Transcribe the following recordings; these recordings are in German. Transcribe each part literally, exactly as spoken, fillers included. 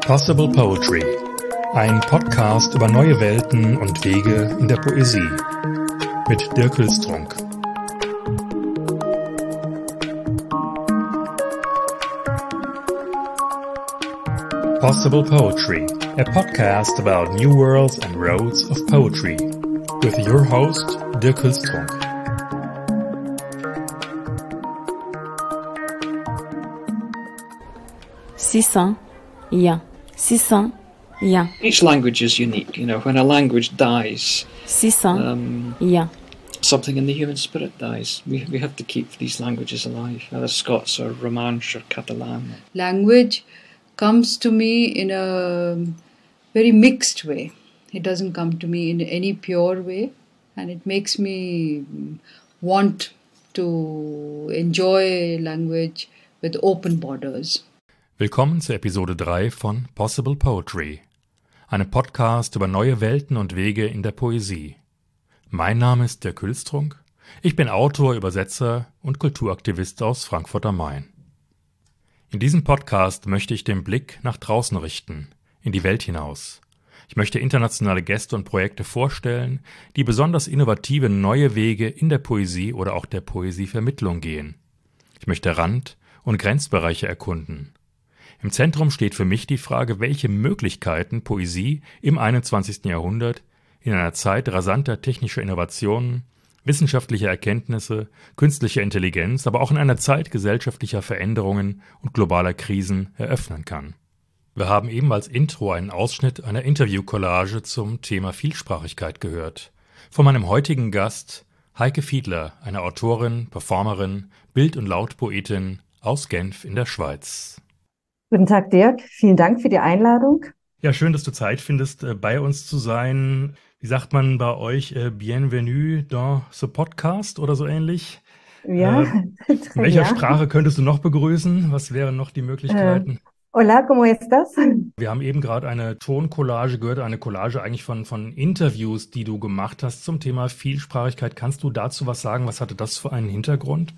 Possible Poetry, ein Podcast über neue Welten und Wege in der Poesie mit Dirk Hülstrunk. Possible Poetry, a podcast about new worlds and roads of poetry, with your host Dirk Hülstrunk. six cents, yeah. six cents, yeah. Each language is unique. You know, when a language dies, six cents, um, yeah. something in the human spirit dies. We we have to keep these languages alive, whether Scots or Romansh or Catalan. Language comes to me in a very mixed way. It doesn't come to me in any pure way, and it makes me want to enjoy language with open borders. Willkommen zur Episode drei von Possible Poetry, einem Podcast über neue Welten und Wege in der Poesie. Mein Name ist Dirk Hülstrunk, ich bin Autor, Übersetzer und Kulturaktivist aus Frankfurt am Main. In diesem Podcast möchte ich den Blick nach draußen richten, in die Welt hinaus. Ich möchte internationale Gäste und Projekte vorstellen, die besonders innovative neue Wege in der Poesie oder auch der Poesievermittlung gehen. Ich möchte Rand- und Grenzbereiche erkunden. Im Zentrum steht für mich die Frage, welche Möglichkeiten Poesie im einundzwanzigsten Jahrhundert in einer Zeit rasanter technischer Innovationen, wissenschaftlicher Erkenntnisse, künstlicher Intelligenz, aber auch in einer Zeit gesellschaftlicher Veränderungen und globaler Krisen eröffnen kann. Wir haben eben als Intro einen Ausschnitt einer Interview-Collage zum Thema Vielsprachigkeit gehört. Von meinem heutigen Gast Heike Fiedler, einer Autorin, Performerin, Bild- und Lautpoetin aus Genf in der Schweiz. Guten Tag, Dirk. Vielen Dank für die Einladung. Ja, schön, dass du Zeit findest, bei uns zu sein. Wie sagt man bei euch? Bienvenue dans ce podcast oder so ähnlich? Ja. Äh, in welcher ja. Sprache könntest du noch begrüßen? Was wären noch die Möglichkeiten? Äh, hola, ¿cómo estás? Wir haben eben gerade eine Toncollage gehört, eine Collage eigentlich von, von Interviews, die du gemacht hast zum Thema Vielsprachigkeit. Kannst du dazu was sagen? Was hatte das für einen Hintergrund?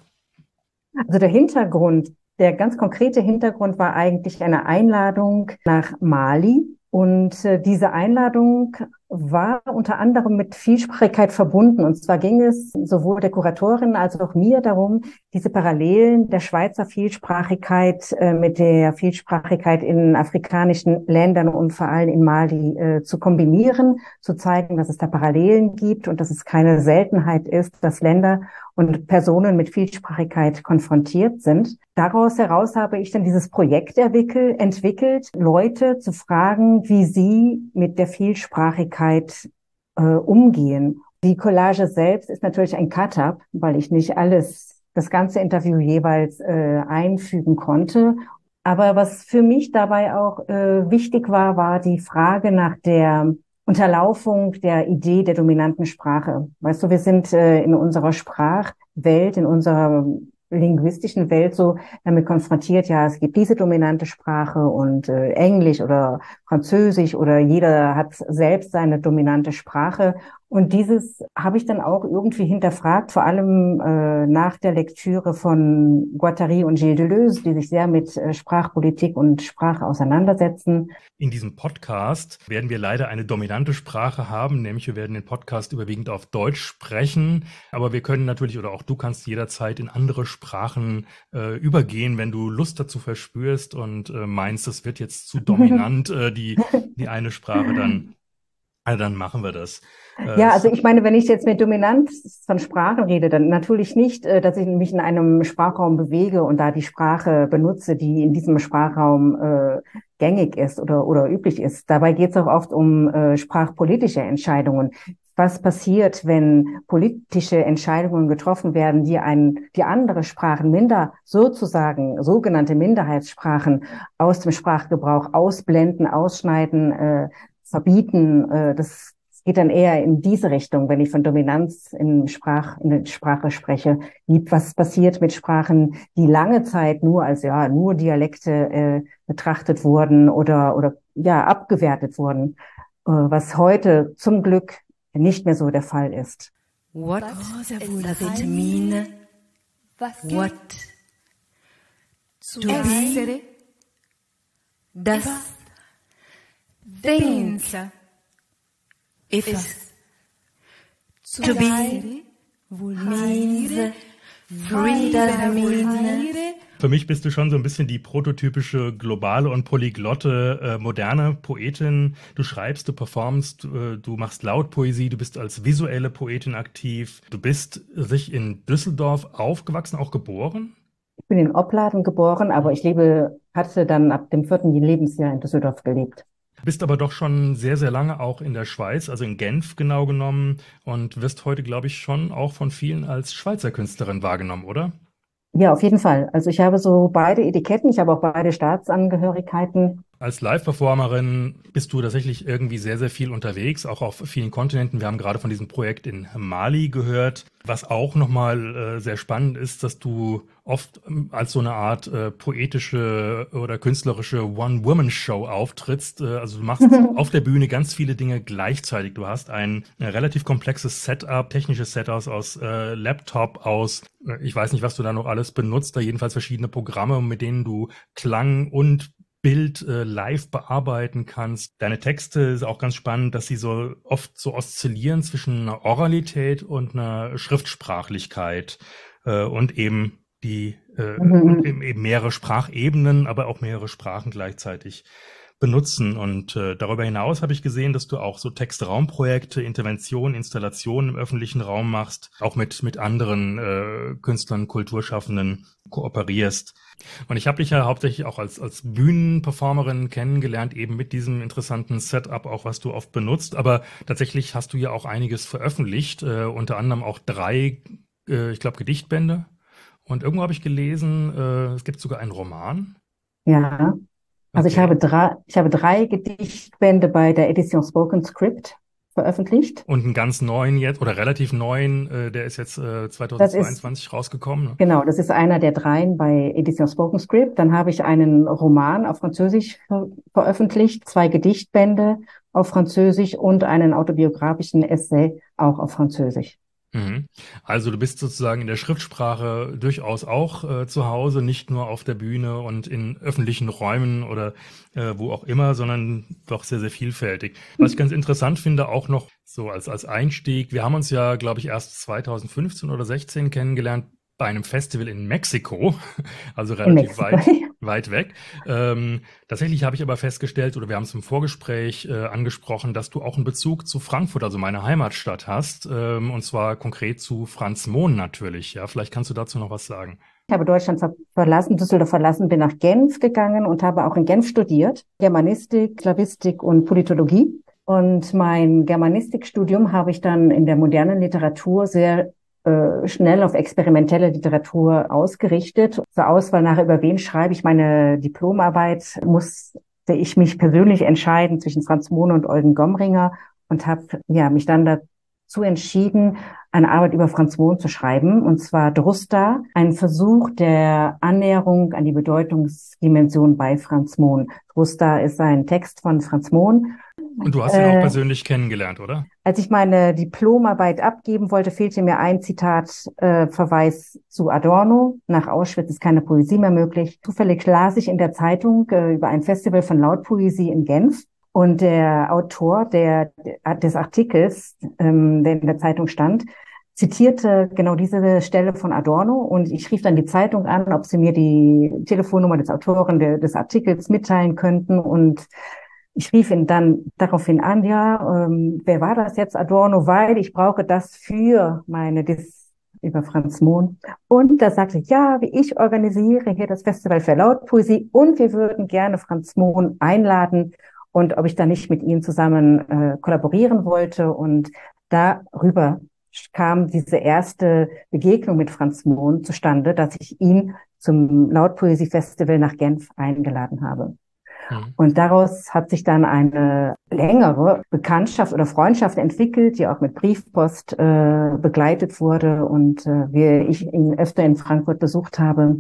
Also der Hintergrund, der ganz konkrete Hintergrund war eigentlich eine Einladung nach Mali. Und äh, diese Einladung war unter anderem mit Vielsprachigkeit verbunden. Und zwar ging es sowohl der Kuratorin als auch mir darum, diese Parallelen der Schweizer Vielsprachigkeit äh, mit der Vielsprachigkeit in afrikanischen Ländern und vor allem in Mali äh, zu kombinieren, zu zeigen, dass es da Parallelen gibt und dass es keine Seltenheit ist, dass Länder und Personen mit Vielsprachigkeit konfrontiert sind. Daraus heraus habe ich dann dieses Projekt entwickelt, Leute zu fragen, wie sie mit der Vielsprachigkeit äh, umgehen. Die Collage selbst ist natürlich ein Cut-up, weil ich nicht alles, das ganze Interview jeweils äh, einfügen konnte. Aber was für mich dabei auch äh, wichtig war, war die Frage nach der Unterlaufung der Idee der dominanten Sprache. Weißt du, wir sind äh, in unserer Sprachwelt, in unserer linguistischen Welt so damit konfrontiert, ja, es gibt diese dominante Sprache und äh, Englisch oder Französisch oder jeder hat selbst seine dominante Sprache. Und dieses habe ich dann auch irgendwie hinterfragt, vor allem äh, nach der Lektüre von Guattari und Gilles Deleuze, die sich sehr mit äh, Sprachpolitik und Sprache auseinandersetzen. In diesem Podcast werden wir leider eine dominante Sprache haben, nämlich wir werden den Podcast überwiegend auf Deutsch sprechen, aber wir können natürlich, oder auch du kannst jederzeit in andere Sprachen äh, übergehen, wenn du Lust dazu verspürst und äh, meinst, es wird jetzt zu dominant, äh, die, die eine Sprache, dann, äh, dann machen wir das. Ja, also ich meine, wenn ich jetzt mit Dominanz von Sprachen rede, dann natürlich nicht, dass ich mich in einem Sprachraum bewege und da die Sprache benutze, die in diesem Sprachraum äh, gängig ist oder oder üblich ist. Dabei geht es auch oft um äh, sprachpolitische Entscheidungen. Was passiert, wenn politische Entscheidungen getroffen werden, die ein, die andere Sprachen minder, sozusagen sogenannte Minderheitssprachen aus dem Sprachgebrauch ausblenden, ausschneiden, äh, verbieten? Äh, das geht dann eher in diese Richtung, wenn ich von Dominanz in Sprach, in der Sprache spreche. Wie, was passiert mit Sprachen, die lange Zeit nur als, ja, nur Dialekte äh, betrachtet wurden oder, oder, ja, abgewertet wurden, äh, was heute zum Glück nicht mehr so der Fall ist. What does it mean? What? To be? Das Pensa e fa. To be means freedom. Für mich bist du schon so ein bisschen die prototypische globale und polyglotte äh, moderne Poetin. Du schreibst, du performst, äh, du machst Lautpoesie, du bist als visuelle Poetin aktiv. Du bist sich in Düsseldorf aufgewachsen, auch geboren? Ich bin in Opladen geboren, aber ich lebe, hatte dann ab dem vierten Lebensjahr in Düsseldorf gelebt. Du bist aber doch schon sehr, sehr lange auch in der Schweiz, also in Genf genau genommen, und wirst heute, glaube ich, schon auch von vielen als Schweizer Künstlerin wahrgenommen, oder? Ja, auf jeden Fall. Also ich habe so beide Etiketten, ich habe auch beide Staatsangehörigkeiten. Als Live-Performerin bist du tatsächlich irgendwie sehr, sehr viel unterwegs, auch auf vielen Kontinenten. Wir haben gerade von diesem Projekt in Mali gehört. Was auch nochmal äh, sehr spannend ist, dass du oft ähm, als so eine Art äh, poetische oder künstlerische One-Woman-Show auftrittst. Äh, also du machst auf der Bühne ganz viele Dinge gleichzeitig. Du hast ein äh, relativ komplexes Setup, technisches Setup aus äh, Laptop, aus, äh, ich weiß nicht, was du da noch alles benutzt, da jedenfalls verschiedene Programme, mit denen du Klang und Bild äh, live bearbeiten kannst. Deine Texte ist auch ganz spannend, dass sie so oft so oszillieren zwischen einer Oralität und einer Schriftsprachlichkeit äh, und eben die äh, Mhm. und eben, eben mehrere Sprachebenen, aber auch mehrere Sprachen gleichzeitig benutzen. Und äh, darüber hinaus habe ich gesehen, dass du auch so Textraumprojekte, Interventionen, Installationen im öffentlichen Raum machst, auch mit mit anderen äh, Künstlern, Kulturschaffenden kooperierst. Und ich habe dich ja hauptsächlich auch als als Bühnenperformerin kennengelernt, eben mit diesem interessanten Setup, auch was du oft benutzt. Aber tatsächlich hast du ja auch einiges veröffentlicht, äh, unter anderem auch drei, äh, ich glaube, Gedichtbände. Und irgendwo habe ich gelesen, äh, es gibt sogar einen Roman. Ja, also ich Okay. habe drei, ich habe drei Gedichtbände bei der Edition Spoken Script veröffentlicht. Und einen ganz neuen jetzt, oder relativ neuen, äh, der ist jetzt äh, Das ist, zweitausendzweiundzwanzig rausgekommen. Ne? genau, das ist einer der dreien bei Edition Spoken Script. Dann habe ich einen Roman auf Französisch ver veröffentlicht, zwei Gedichtbände auf Französisch und einen autobiografischen Essay auch auf Französisch. Mhm. Also du bist sozusagen in der Schriftsprache durchaus auch äh, zu Hause, nicht nur auf der Bühne und in öffentlichen Räumen oder äh, wo auch immer, sondern doch sehr, sehr vielfältig. Was ich ganz interessant finde, auch noch so als, als Einstieg, wir haben uns ja, glaube ich, erst zweitausendfünfzehn oder sechzehn kennengelernt bei einem Festival in Mexiko, also In relativ Mexiko. weit, weit weg. Ähm, tatsächlich habe ich aber festgestellt, oder wir haben es im Vorgespräch äh, angesprochen, dass du auch einen Bezug zu Frankfurt, also meiner Heimatstadt, hast, ähm, und zwar konkret zu Franz Mohn natürlich. Ja, vielleicht kannst du dazu noch was sagen. Ich habe Deutschland ver verlassen, Düsseldorf verlassen, bin nach Genf gegangen und habe auch in Genf studiert, Germanistik, Slawistik und Politologie. Und mein Germanistikstudium habe ich dann in der modernen Literatur sehr äh, schnell auf experimentelle Literatur ausgerichtet. Zur Auswahl nachher, über wen schreibe ich meine Diplomarbeit, musste ich mich persönlich entscheiden zwischen Franz Mohn und Eugen Gomringer und habe ja, mich dann dazu entschieden, eine Arbeit über Franz Mohn zu schreiben, und zwar Drusta, ein Versuch der Annäherung an die Bedeutungsdimension bei Franz Mohn. Drusta ist ein Text von Franz Mohn. Und du hast ihn auch Äh, persönlich kennengelernt, oder? Als ich meine Diplomarbeit abgeben wollte, fehlte mir ein Zitat, äh, Verweis zu Adorno. Nach Auschwitz ist keine Poesie mehr möglich. Zufällig las ich in der Zeitung äh, über ein Festival von Lautpoesie in Genf. Und der Autor der, des Artikels, ähm, der in der Zeitung stand, zitierte genau diese Stelle von Adorno. Und ich rief dann die Zeitung an, ob sie mir die Telefonnummer des Autoren de, des Artikels mitteilen könnten. Und ich rief ihn dann daraufhin an, ja, ähm, wer war das jetzt, Adorno, weil ich brauche das für meine Dis über Franz Mohn. Und da sagte ich, ja, wie ich organisiere hier das Festival für Lautpoesie und wir würden gerne Franz Mohn einladen und ob ich da nicht mit ihm zusammen äh, kollaborieren wollte. Und darüber kam diese erste Begegnung mit Franz Mohn zustande, dass ich ihn zum Lautpoesie-Festival nach Genf eingeladen habe. Mhm. Und daraus hat sich dann eine längere Bekanntschaft oder Freundschaft entwickelt, die auch mit Briefpost äh, begleitet wurde und äh, wir, ich ihn öfter in Frankfurt besucht habe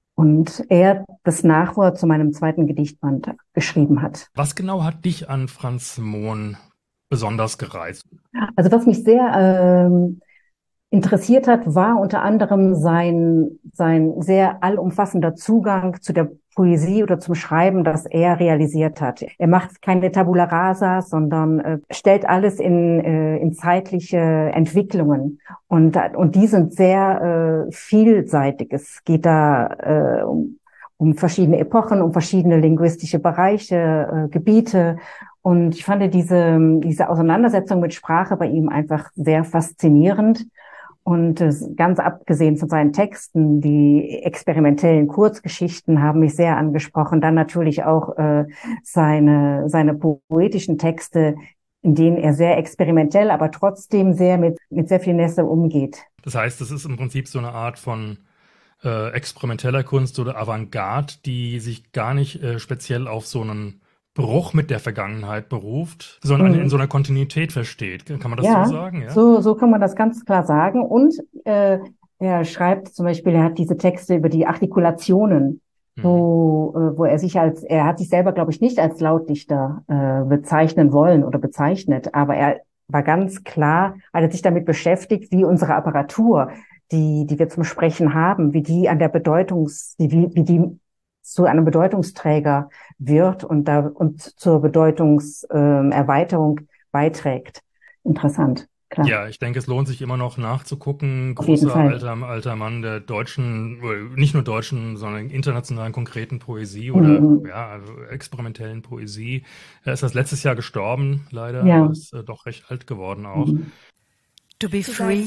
und er das Nachwort zu meinem zweiten Gedichtband geschrieben hat. Was genau hat dich an Franz Mohn besonders gereizt? Also was mich sehr ähm, interessiert hat, war unter anderem sein, sein sehr allumfassender Zugang zu der Poesie oder zum Schreiben, das er realisiert hat. Er macht keine Tabula rasa, sondern äh, stellt alles in, äh, in zeitliche Entwicklungen. Und, und die sind sehr äh, vielseitig. Es geht da äh, um, um verschiedene Epochen, um verschiedene linguistische Bereiche, äh, Gebiete. Und ich fand diese, diese Auseinandersetzung mit Sprache bei ihm einfach sehr faszinierend. Und äh, ganz abgesehen von seinen Texten, die experimentellen Kurzgeschichten haben mich sehr angesprochen. Dann natürlich auch äh, seine, seine poetischen Texte, in denen er sehr experimentell, aber trotzdem sehr mit, mit sehr viel Nässe umgeht. Das heißt, es ist im Prinzip so eine Art von äh, experimenteller Kunst oder Avantgarde, die sich gar nicht äh, speziell auf so einen Bruch mit der Vergangenheit beruft, sondern Mhm. in so einer Kontinuität versteht. Kann man das Ja, so sagen? Ja, so, so kann man das ganz klar sagen. Und äh, er schreibt zum Beispiel, er hat diese Texte über die Artikulationen, Mhm. wo, äh, wo er sich als, er hat sich selber, glaube ich, nicht als Lautdichter äh, bezeichnen wollen oder bezeichnet, aber er war ganz klar, hat er sich damit beschäftigt, wie unsere Apparatur, die, die wir zum Sprechen haben, wie die an der Bedeutungs, wie, wie die zu einem Bedeutungsträger wird und da und zur Bedeutungserweiterung äh, Erweiterung beiträgt. Interessant, klar. Ja, ich denke, es lohnt sich immer noch nachzugucken. Auf jeden Großer Fall. alter, alter Mann der deutschen, äh, nicht nur deutschen, sondern internationalen konkreten Poesie oder Mhm. ja, also experimentellen Poesie. Er ist erst letztes Jahr gestorben, leider. Ja. Er ist äh, doch recht alt geworden auch. Mhm. To be free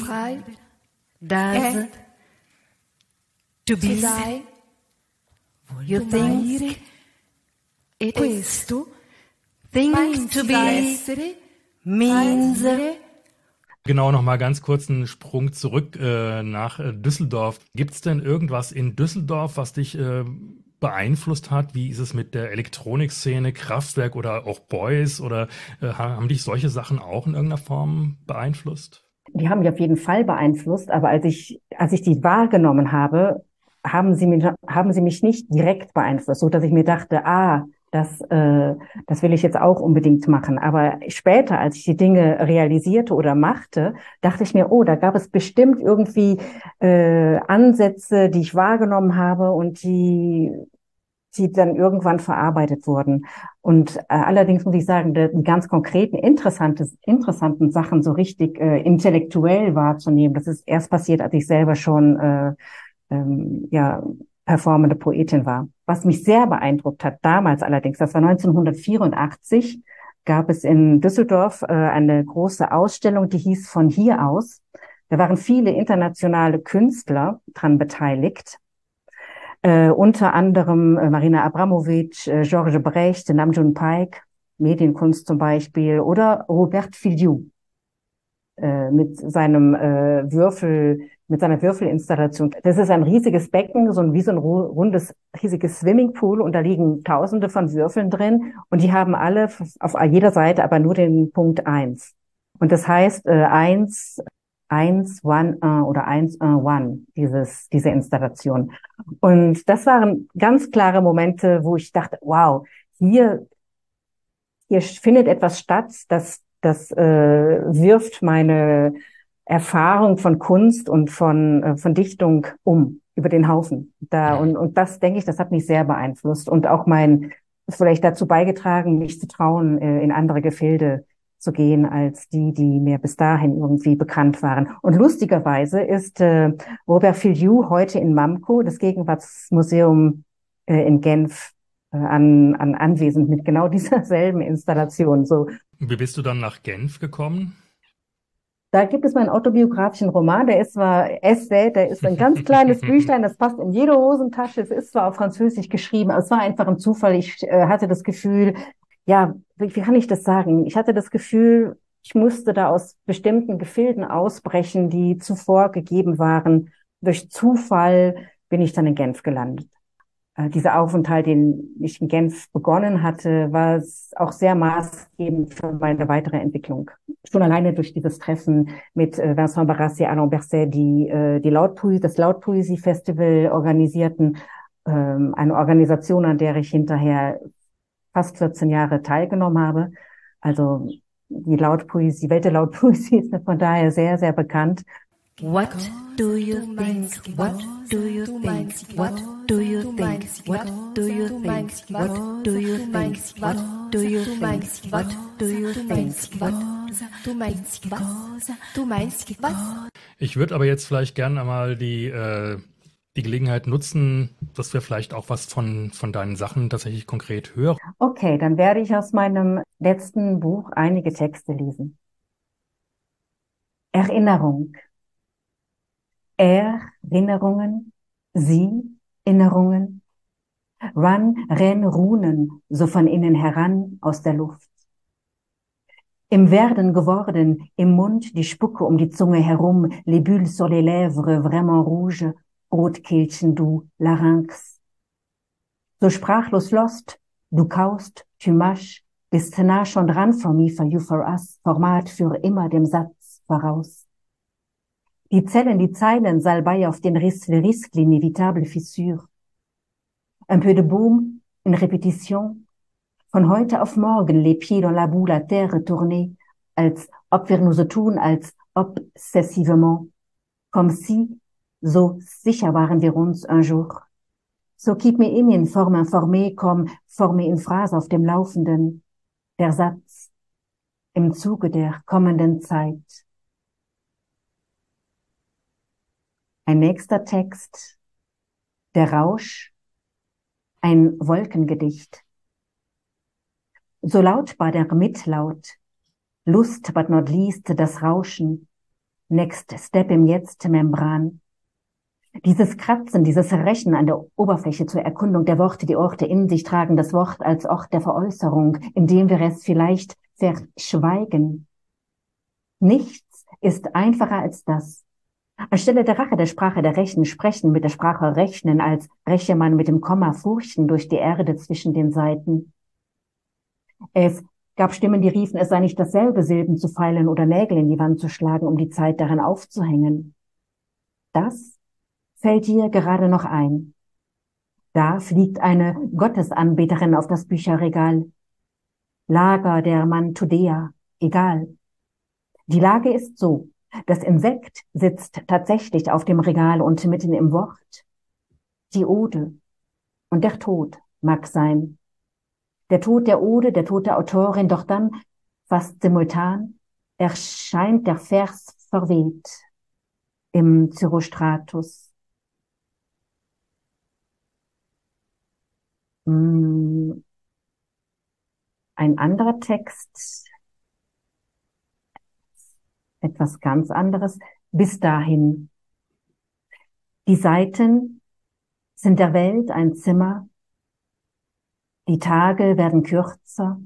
does to be sei. You think questo thing to be means Genau, noch mal ganz kurz einen Sprung zurück äh, nach äh, Düsseldorf. Gibt's denn irgendwas in Düsseldorf, was dich äh, beeinflusst hat? Wie ist es mit der Elektronikszene, Kraftwerk oder auch Boys? Oder äh, haben dich solche Sachen auch in irgendeiner Form beeinflusst? Die haben mich auf jeden Fall beeinflusst, aber als ich, als ich die wahrgenommen habe, haben sie mich, haben sie mich nicht direkt beeinflusst, so dass ich mir dachte, ah, das, äh, das will ich jetzt auch unbedingt machen. Aber später, als ich die Dinge realisierte oder machte, dachte ich mir, oh, da gab es bestimmt irgendwie äh, Ansätze, die ich wahrgenommen habe und die, die dann irgendwann verarbeitet wurden. Und äh, allerdings muss ich sagen, die, die ganz konkreten, interessante, interessanten Sachen so richtig äh, intellektuell wahrzunehmen, das ist erst passiert, als ich selber schon äh, ähm, ja performende Poetin war. Was mich sehr beeindruckt hat damals allerdings, das war neunzehnhundertvierundachtzig, gab es in Düsseldorf äh, eine große Ausstellung, die hieß Von hier aus. Da waren viele internationale Künstler dran beteiligt. Äh, unter anderem äh, Marina Abramovic, äh, Georges Brecht, Namjoon Paik, Medienkunst zum Beispiel, oder Robert Filiou äh, mit seinem äh, Würfel, mit seiner Würfelinstallation. Das ist ein riesiges Becken, so ein, wie so ein rundes, riesiges Swimmingpool, und da liegen Tausende von Würfeln drin, und die haben alle auf jeder Seite aber nur den Punkt eins. Und das heißt äh, eins, eins, one, un oder eins, un, one, dieses, diese Installation. Und das waren ganz klare Momente, wo ich dachte, wow, hier, hier findet etwas statt, das, das äh, wirft meine Erfahrung von Kunst und von, äh, von Dichtung um, über den Haufen. Da, und, und das, denke ich, das hat mich sehr beeinflusst und auch mein, vielleicht dazu beigetragen, mich zu trauen, äh, in andere Gefilde zu gehen als die, die mir bis dahin irgendwie bekannt waren. Und lustigerweise ist äh, Robert Filiou heute in MAMCO, das Gegenwartsmuseum äh, in Genf, äh, an, an anwesend mit genau dieser selben Installation. So. Wie bist du dann nach Genf gekommen? Da gibt es meinen autobiografischen Roman, der ist zwar Essay, der ist ein ganz kleines Büchlein, das passt in jede Hosentasche. Es ist zwar auf Französisch geschrieben, aber es war einfach ein Zufall. Ich äh, hatte das Gefühl, ja, wie, wie kann ich das sagen? Ich hatte das Gefühl, ich musste da aus bestimmten Gefilden ausbrechen, die zuvor gegeben waren. Durch Zufall bin ich dann in Genf gelandet. Äh, dieser Aufenthalt, den ich in Genf begonnen hatte, war auch sehr maßgebend für meine weitere Entwicklung. Schon alleine durch dieses Treffen mit äh, Vincent Barassi, Alain Berset, die äh, die Lautpoesie, das Lautpoesie-Festival organisierten, ähm, eine Organisation, an der ich hinterher fast vierzehn Jahre teilgenommen habe. Also die Lautpoesie, die Welt der Lautpoesie ist mir von daher sehr, sehr bekannt. What do you think? What do you think? What do you think? What do you think? What do you think? What do you think? What do you think? What du meinst was? Du meinst was? Ich würde aber jetzt vielleicht gerne einmal die, äh, die Gelegenheit nutzen, dass wir vielleicht auch was von, von deinen Sachen tatsächlich konkret hören. Okay, dann werde ich aus meinem letzten Buch einige Texte lesen. Erinnerung. Erinnerungen, sie, Erinnerungen. Run, renn, runen, so von innen heran aus der Luft. Im Werden geworden, im Mund die Spucke um die Zunge herum, les bulles sur les lèvres vraiment rouges, Rotkehlchen du, Larynx. So sprachlos lost, du kaust, tu mâches, bist nah schon dran for me, for you, for us, Format für immer dem Satz voraus. Die Zellen, die Zeilen, Salbei auf den Riss, le risque, l'inévitable fissure. Un peu de baume, une répétition. Von heute auf morgen, les pieds dans la boue, la terre retournée, als ob wir nur so tun, als obsessivement. Comme si, so sicher waren wir uns un jour. So keep me in in forme informée, comme formé in Phrase auf dem Laufenden. Der Satz im Zuge der kommenden Zeit. Ein nächster Text, der Rausch, ein Wolkengedicht. So laut war der Mitlaut, Lust but not least das Rauschen, next step im Jetzt Membran. Dieses Kratzen, dieses Rächen an der Oberfläche zur Erkundung der Worte, die Orte in sich tragen, das Wort als Ort der Veräußerung, in dem wir es vielleicht verschweigen. Nichts ist einfacher als das. Anstelle der Rache der Sprache der Rechen sprechen, mit der Sprache rechnen, als räche man mit dem Komma furchten durch die Erde zwischen den Seiten. Es gab Stimmen, die riefen, es sei nicht dasselbe, Silben zu feilen oder Nägel in die Wand zu schlagen, um die Zeit darin aufzuhängen. Das fällt dir gerade noch ein. Da fliegt eine Gottesanbeterin auf das Bücherregal. Lager der Mantudea, egal. Die Lage ist so. Das Insekt sitzt tatsächlich auf dem Regal und mitten im Wort. Die Ode und der Tod mag sein. Der Tod der Ode, der Tod der Autorin, doch dann, fast simultan, erscheint der Vers verweht im Cyrostratus. Ein anderer Text, etwas ganz anderes, bis dahin. Die Seiten sind der Welt ein Zimmer, die Tage werden kürzer,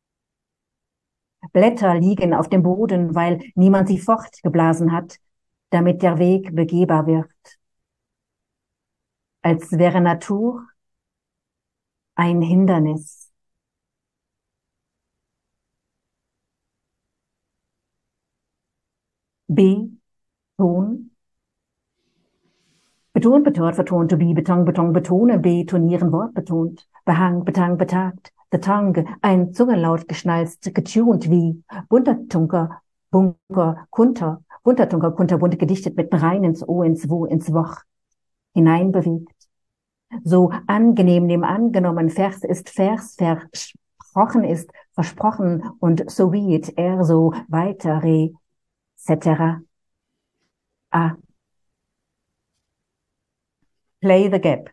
Blätter liegen auf dem Boden, weil niemand sie fortgeblasen hat, damit der Weg begehbar wird. Als wäre Natur ein Hindernis. B, Ton. Betont, betört, vertont, to be, Beton, Beton, betone, betonieren, Wort betont. Behang, betang, betagt, the tongue, ein Zungenlaut geschnalzt, getuned wie Buntertunker, Bunker, Kunter, Buntertunker, Kunter, bunt gedichtet mit rein ins O, ins Wo, ins Woch, hineinbewegt. So angenehm nebenan genommen, Vers ist Vers, versprochen ist versprochen und so wie it, er so weiter, re, et cetera. Ah. Play the gap.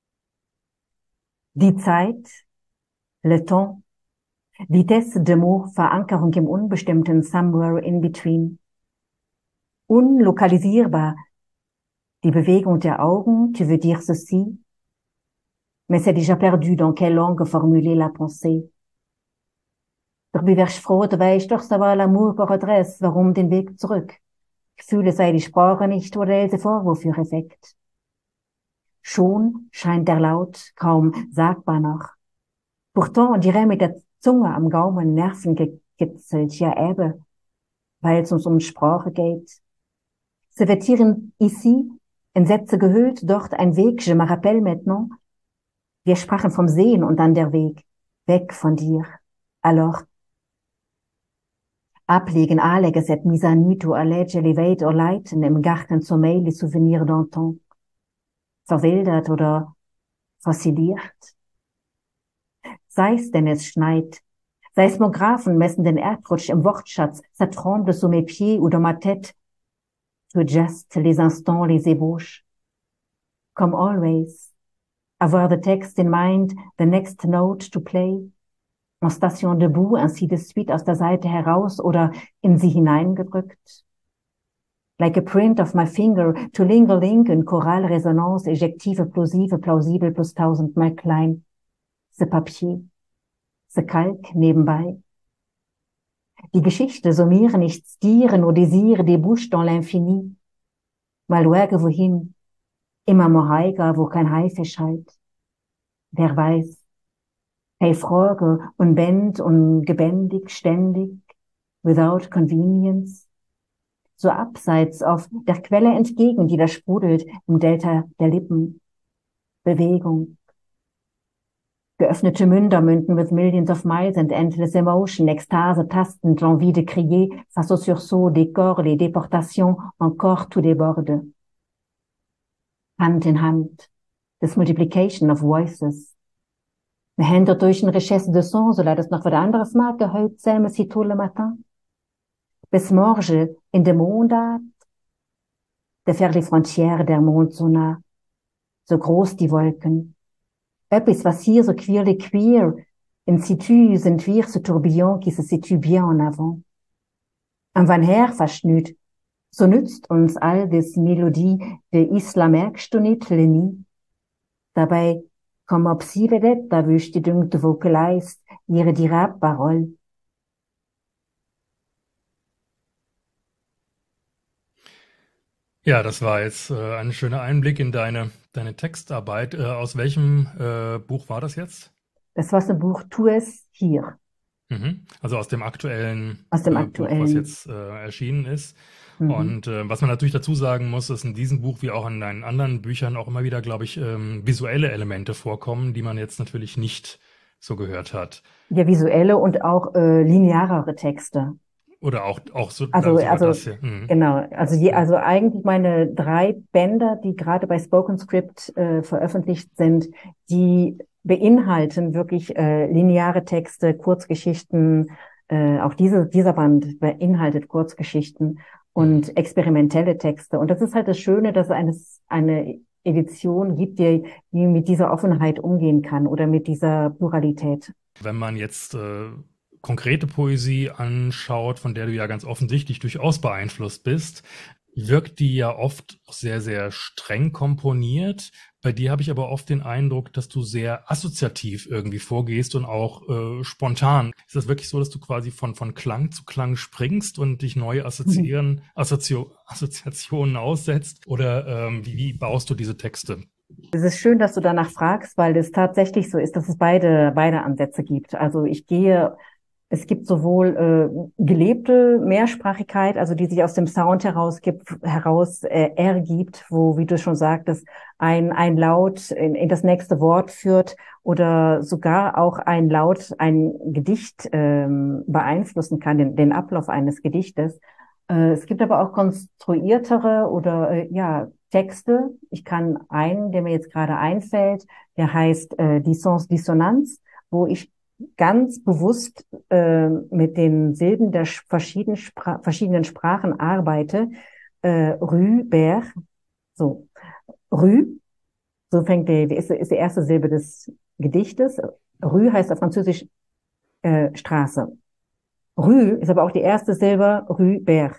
Die Zeit, le temps, Vitesse de mot, Verankerung im Unbestimmten, somewhere in between. Unlokalisierbar, die Bewegung der Augen, tu veux dire ceci? Mais c'est déjà perdu, dans quelle langue formuler la pensée? Doch wie wär's froh, du weißt doch, ça va l'amour par adresse, warum den Weg zurück? Gefühle sei die Sprache nicht oder else Vorwurf für Effekt. Schon scheint der Laut kaum sagbar noch. Pourtant, on dirait mit der Zunge am Gaumen Nerven gekitzelt, ja eben, weil es uns um Sprache geht. Se wird ici, in Sätze gehüllt, dort ein Weg, je me rappelle maintenant. Wir sprachen vom Sehen und dann der Weg, weg von dir. Alors, Ablegen, anlegen, cette mise à nu, to allege, elevate or leiten, im Garten zur Mail, die Souvenir d'antan. Verwildert oder fossiliert. Sei's denn es schneit. Seismographen messen den Erdrutsch im Wortschatz, ça tremble sous mes pieds ou dans ma tête. To adjust les instants, les ébauches. Come always. Avoir the text in mind, the next note to play. En station debout, ainsi de suite aus der Seite heraus oder in sie hineingedrückt. Like a print of my finger, to linger link, in chorale Resonance, ejective, plosive, plausibel, plus tausendmal klein. Ce papier, ce calque nebenbei. Die Geschichte summiere nichts dire, nur désire débouche dans l'infini. Mal luege wohin, immer Mohaiga, wo kein Haifisch halt. Wer weiß, hey Frage, unbend und gebändig, ständig, without convenience. So abseits auf der Quelle entgegen, die da sprudelt im Delta der Lippen. Bewegung. Geöffnete Münder münden with millions of miles and endless emotion, Ekstase tastend, l'envie de crier, face au sursaut des corps, les déportations, encore tout déborde. Hand in Hand, this multiplication of voices. Me händer durch une richesse de son, zodat het nog wat anderes maakt, gehuid samen si tôt le matin. Bis morgen in de mondaat, de faire les frontières der Mond so nah, so groß die Wolken. Etwas, was hier so queer queer, in situ sind wir ce tourbillon qui se situe bien en avant. Und wanneer verschnüt, so nützt uns all des Melodie de Isla merkst du nicht, Leni. Dabei, comme obsivedet, da wüsst die dünkte vocalized, ihre die Rap-Parole. Ja, das war jetzt äh, ein schöner Einblick in deine, deine Textarbeit. Äh, aus welchem äh, Buch war das jetzt? Das war ein Buch Tu es hier. Mhm. Also aus dem aktuellen, Aus dem äh, aktuellen. Buch, was jetzt äh, erschienen ist. Mhm. Und äh, was man natürlich dazu sagen muss, ist in diesem Buch wie auch in deinen anderen Büchern auch immer wieder, glaube ich, ähm, visuelle Elemente vorkommen, die man jetzt natürlich nicht so gehört hat. Ja, visuelle und auch äh, linearere Texte. Oder auch, auch so, Also, sogar also das hier. Mhm. genau. Also, je, also eigentlich meine drei Bänder, die gerade bei Spoken Script äh, veröffentlicht sind, die beinhalten wirklich äh, lineare Texte, Kurzgeschichten. Äh, auch diese, dieser Band beinhaltet Kurzgeschichten und experimentelle Texte. Und das ist halt das Schöne, dass es eine, eine Edition gibt, die, die mit dieser Offenheit umgehen kann oder mit dieser Pluralität. Wenn man jetzt äh, konkrete Poesie anschaut, von der du ja ganz offensichtlich durchaus beeinflusst bist, wirkt die ja oft sehr, sehr streng komponiert. Bei dir habe ich aber oft den Eindruck, dass du sehr assoziativ irgendwie vorgehst und auch äh, spontan. Ist das wirklich so, dass du quasi von, von Klang zu Klang springst und dich neue Assoziieren, mhm. Assozio Assoziationen aussetzt? Oder ähm, wie, wie baust du diese Texte? Es ist schön, dass du danach fragst, weil es tatsächlich so ist, dass es beide, beide Ansätze gibt. Also ich gehe Es gibt sowohl äh, gelebte Mehrsprachigkeit, also die sich aus dem Sound heraus gibt, heraus äh, ergibt, wo, wie du schon sagtest, ein ein Laut in, in das nächste Wort führt oder sogar auch ein Laut ein Gedicht ähm, beeinflussen kann, den, den Ablauf eines Gedichtes. Äh, es gibt aber auch konstruiertere oder äh, ja Texte. Ich kann einen, der mir jetzt gerade einfällt, der heißt äh, Dissonance, Dissonanz, wo ich ganz bewusst äh, mit den Silben der verschiedenen, Spra verschiedenen Sprachen arbeite. Äh, Rue, Ber, so. Rue, so fängt die, die ist, ist die erste Silbe des Gedichtes. Rue heißt auf Französisch äh, Straße. Rue ist aber auch die erste Silbe, Rue, Ber.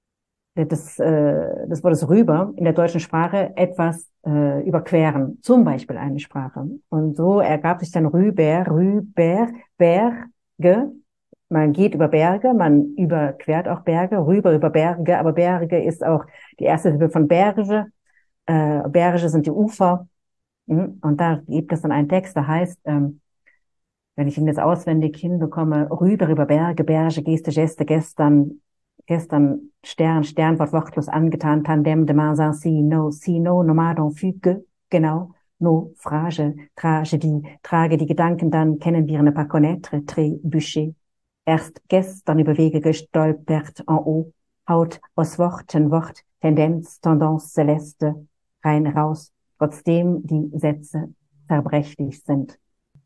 Das, äh, das Wort ist rüber, in der deutschen Sprache etwas äh, überqueren, zum Beispiel eine Sprache. Und so ergab sich dann rüber, rüber, Berge. Man geht über Berge, man überquert auch Berge, rüber über Berge, aber Berge ist auch die erste Silbe von Berge. Äh, Berge sind die Ufer. Und da gibt es dann einen Text, der heißt, ähm, wenn ich ihn jetzt auswendig hinbekomme, rüber über Berge, Berge, Geste, Geste, gestern, Gestern Stern, Sternwort wortlos angetan, Tandem de mains ainsi, no, si, no, nomade en fugue, genau, no, Frage, Tragedie, trage die Gedanken, dann kennen wir ne pas connaître, trébucher. erst gestern über Wege gestolpert en haut, haut aus Worten Wort, Tendenz, Tendance, Celeste, rein raus, trotzdem die Sätze zerbrechlich sind.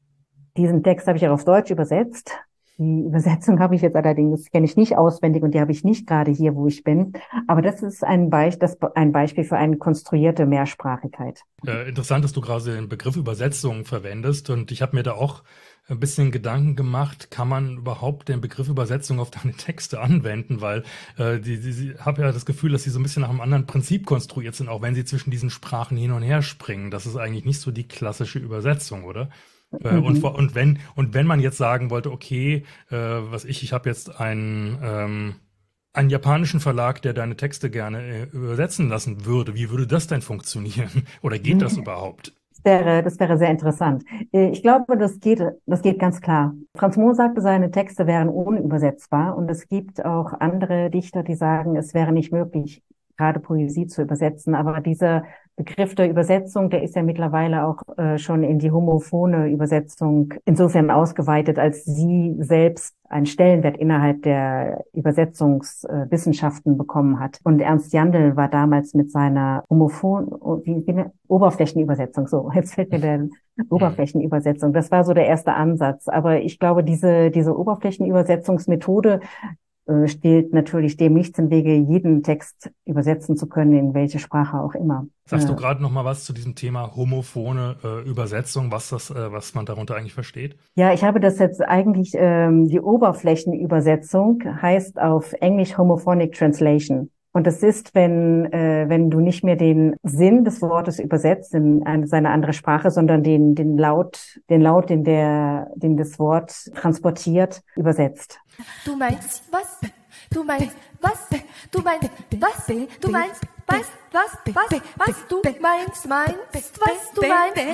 Diesen Text habe ich auch auf Deutsch übersetzt. Die Übersetzung habe ich jetzt allerdings, kenne ich nicht auswendig und die habe ich nicht gerade hier, wo ich bin. Aber das ist ein, Beich, das, ein Beispiel für eine konstruierte Mehrsprachigkeit. Äh, interessant, dass du gerade den Begriff Übersetzung verwendest und ich habe mir da auch ein bisschen Gedanken gemacht, kann man überhaupt den Begriff Übersetzung auf deine Texte anwenden, weil äh, die, die, die habe ja das Gefühl, dass sie so ein bisschen nach einem anderen Prinzip konstruiert sind, auch wenn sie zwischen diesen Sprachen hin und her springen. Das ist eigentlich nicht so die klassische Übersetzung, oder? Äh, Mhm. und, vor- und wenn und wenn man jetzt sagen wollte, okay, äh, was ich, ich habe jetzt einen ähm, einen japanischen Verlag, der deine Texte gerne äh, übersetzen lassen würde, wie würde das denn funktionieren? Oder geht das überhaupt? Das wäre, das wäre sehr interessant. Äh, Ich glaube, das geht, das geht ganz klar. Franz Mohr sagte, seine Texte wären unübersetzbar und es gibt auch andere Dichter, die sagen, es wäre nicht möglich, gerade Poesie zu übersetzen. Aber dieser Begriff der Übersetzung, der ist ja mittlerweile auch äh, schon in die homophone Übersetzung insofern ausgeweitet, als sie selbst einen Stellenwert innerhalb der Übersetzungswissenschaften äh, bekommen hat. Und Ernst Jandl war damals mit seiner homophon, wie, wie eine Oberflächenübersetzung, so, jetzt fällt mir der Oberflächenübersetzung. Das war so der erste Ansatz. Aber ich glaube, diese, diese Oberflächenübersetzungsmethode äh, steht natürlich dem nichts im Wege, jeden Text übersetzen zu können, in welche Sprache auch immer. Sagst du Äh, gerade noch mal was zu diesem Thema homophone äh, Übersetzung, was das, äh, was man darunter eigentlich versteht? Ja, ich habe das jetzt eigentlich, ähm, die Oberflächenübersetzung heißt auf Englisch Homophonic Translation. Und das ist, wenn, äh, wenn du nicht mehr den Sinn des Wortes übersetzt in eine, seine andere Sprache, sondern den, den Laut, den Laut, den der, den das Wort transportiert, übersetzt. Du meinst was? Du meinst was? Du meinst was? Du meinst was? Was? Was? Was? Du meinst meinst was? Du meinst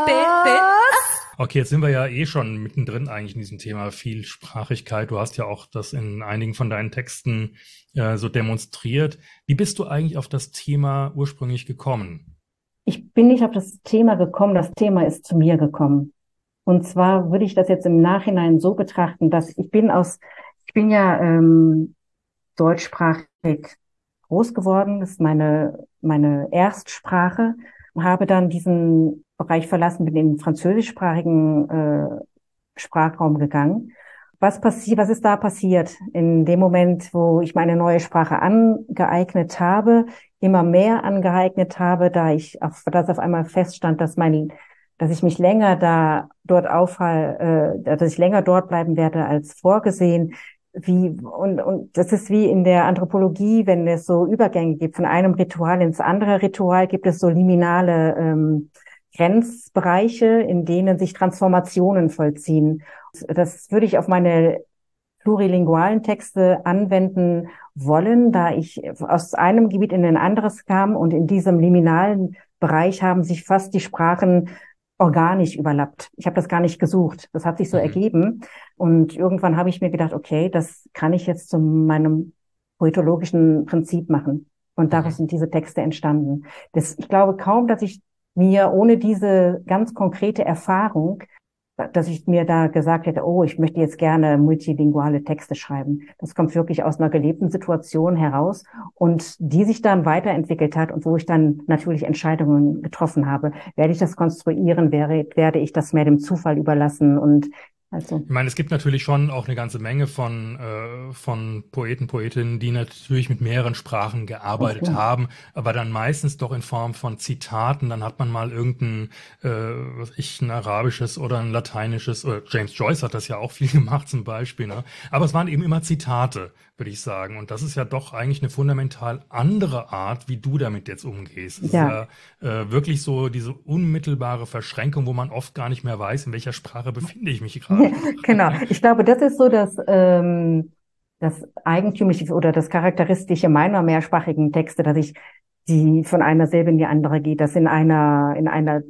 was? Okay, jetzt sind wir ja eh schon mittendrin eigentlich in diesem Thema Vielsprachigkeit. Du hast ja auch das in einigen von deinen Texten äh, so demonstriert. Wie bist du eigentlich auf das Thema ursprünglich gekommen? Ich bin nicht auf das Thema gekommen, das Thema ist zu mir gekommen. Und zwar würde ich das jetzt im Nachhinein so betrachten, dass ich bin aus, ich bin ja ähm, deutschsprachig groß geworden, das ist meine, meine Erstsprache, habe dann diesen Bereich verlassen, bin in den französischsprachigen äh, Sprachraum gegangen. Was passiert, was ist da passiert in dem Moment, wo ich meine neue Sprache angeeignet habe, immer mehr angeeignet habe, da ich auf, dass auf einmal feststand, dass mein, dass ich mich länger da dort aufhalte, äh, dass ich länger dort bleiben werde als vorgesehen. Wie, und, und das ist wie in der Anthropologie, wenn es so Übergänge gibt von einem Ritual ins andere Ritual, gibt es so liminale ähm, Grenzbereiche, in denen sich Transformationen vollziehen. Das würde ich auf meine plurilingualen Texte anwenden wollen, da ich aus einem Gebiet in ein anderes kam und in diesem liminalen Bereich haben sich fast die Sprachen organisch überlappt. Ich habe das gar nicht gesucht. Das hat sich so Mhm. ergeben. Und irgendwann habe ich mir gedacht, okay, das kann ich jetzt zu meinem poetologischen Prinzip machen. Und daraus Mhm. sind diese Texte entstanden. Das, ich glaube kaum, dass ich mir ohne diese ganz konkrete Erfahrung, dass ich mir da gesagt hätte, oh, ich möchte jetzt gerne multilinguale Texte schreiben. Das kommt wirklich aus einer gelebten Situation heraus und die sich dann weiterentwickelt hat und wo ich dann natürlich Entscheidungen getroffen habe. Werde ich das konstruieren, werde, werde ich das mehr dem Zufall überlassen und also. Ich meine, es gibt natürlich schon auch eine ganze Menge von, äh, von Poeten, Poetinnen, die natürlich mit mehreren Sprachen gearbeitet Okay. haben, aber dann meistens doch in Form von Zitaten. Dann hat man mal irgendein, äh, was ich, ein arabisches oder ein lateinisches, oder James Joyce hat das ja auch viel gemacht zum Beispiel, ne? Aber es waren eben immer Zitate, würde ich sagen. Und das ist ja doch eigentlich eine fundamental andere Art, wie du damit jetzt umgehst. Es Ja. ist ja äh, wirklich so diese unmittelbare Verschränkung, wo man oft gar nicht mehr weiß, in welcher Sprache befinde ich mich gerade. Genau. Ich glaube, das ist so das, ähm, das Eigentümliche oder das Charakteristische meiner mehrsprachigen Texte, dass ich die von einer Silbe in die andere geht, dass in einer, in einer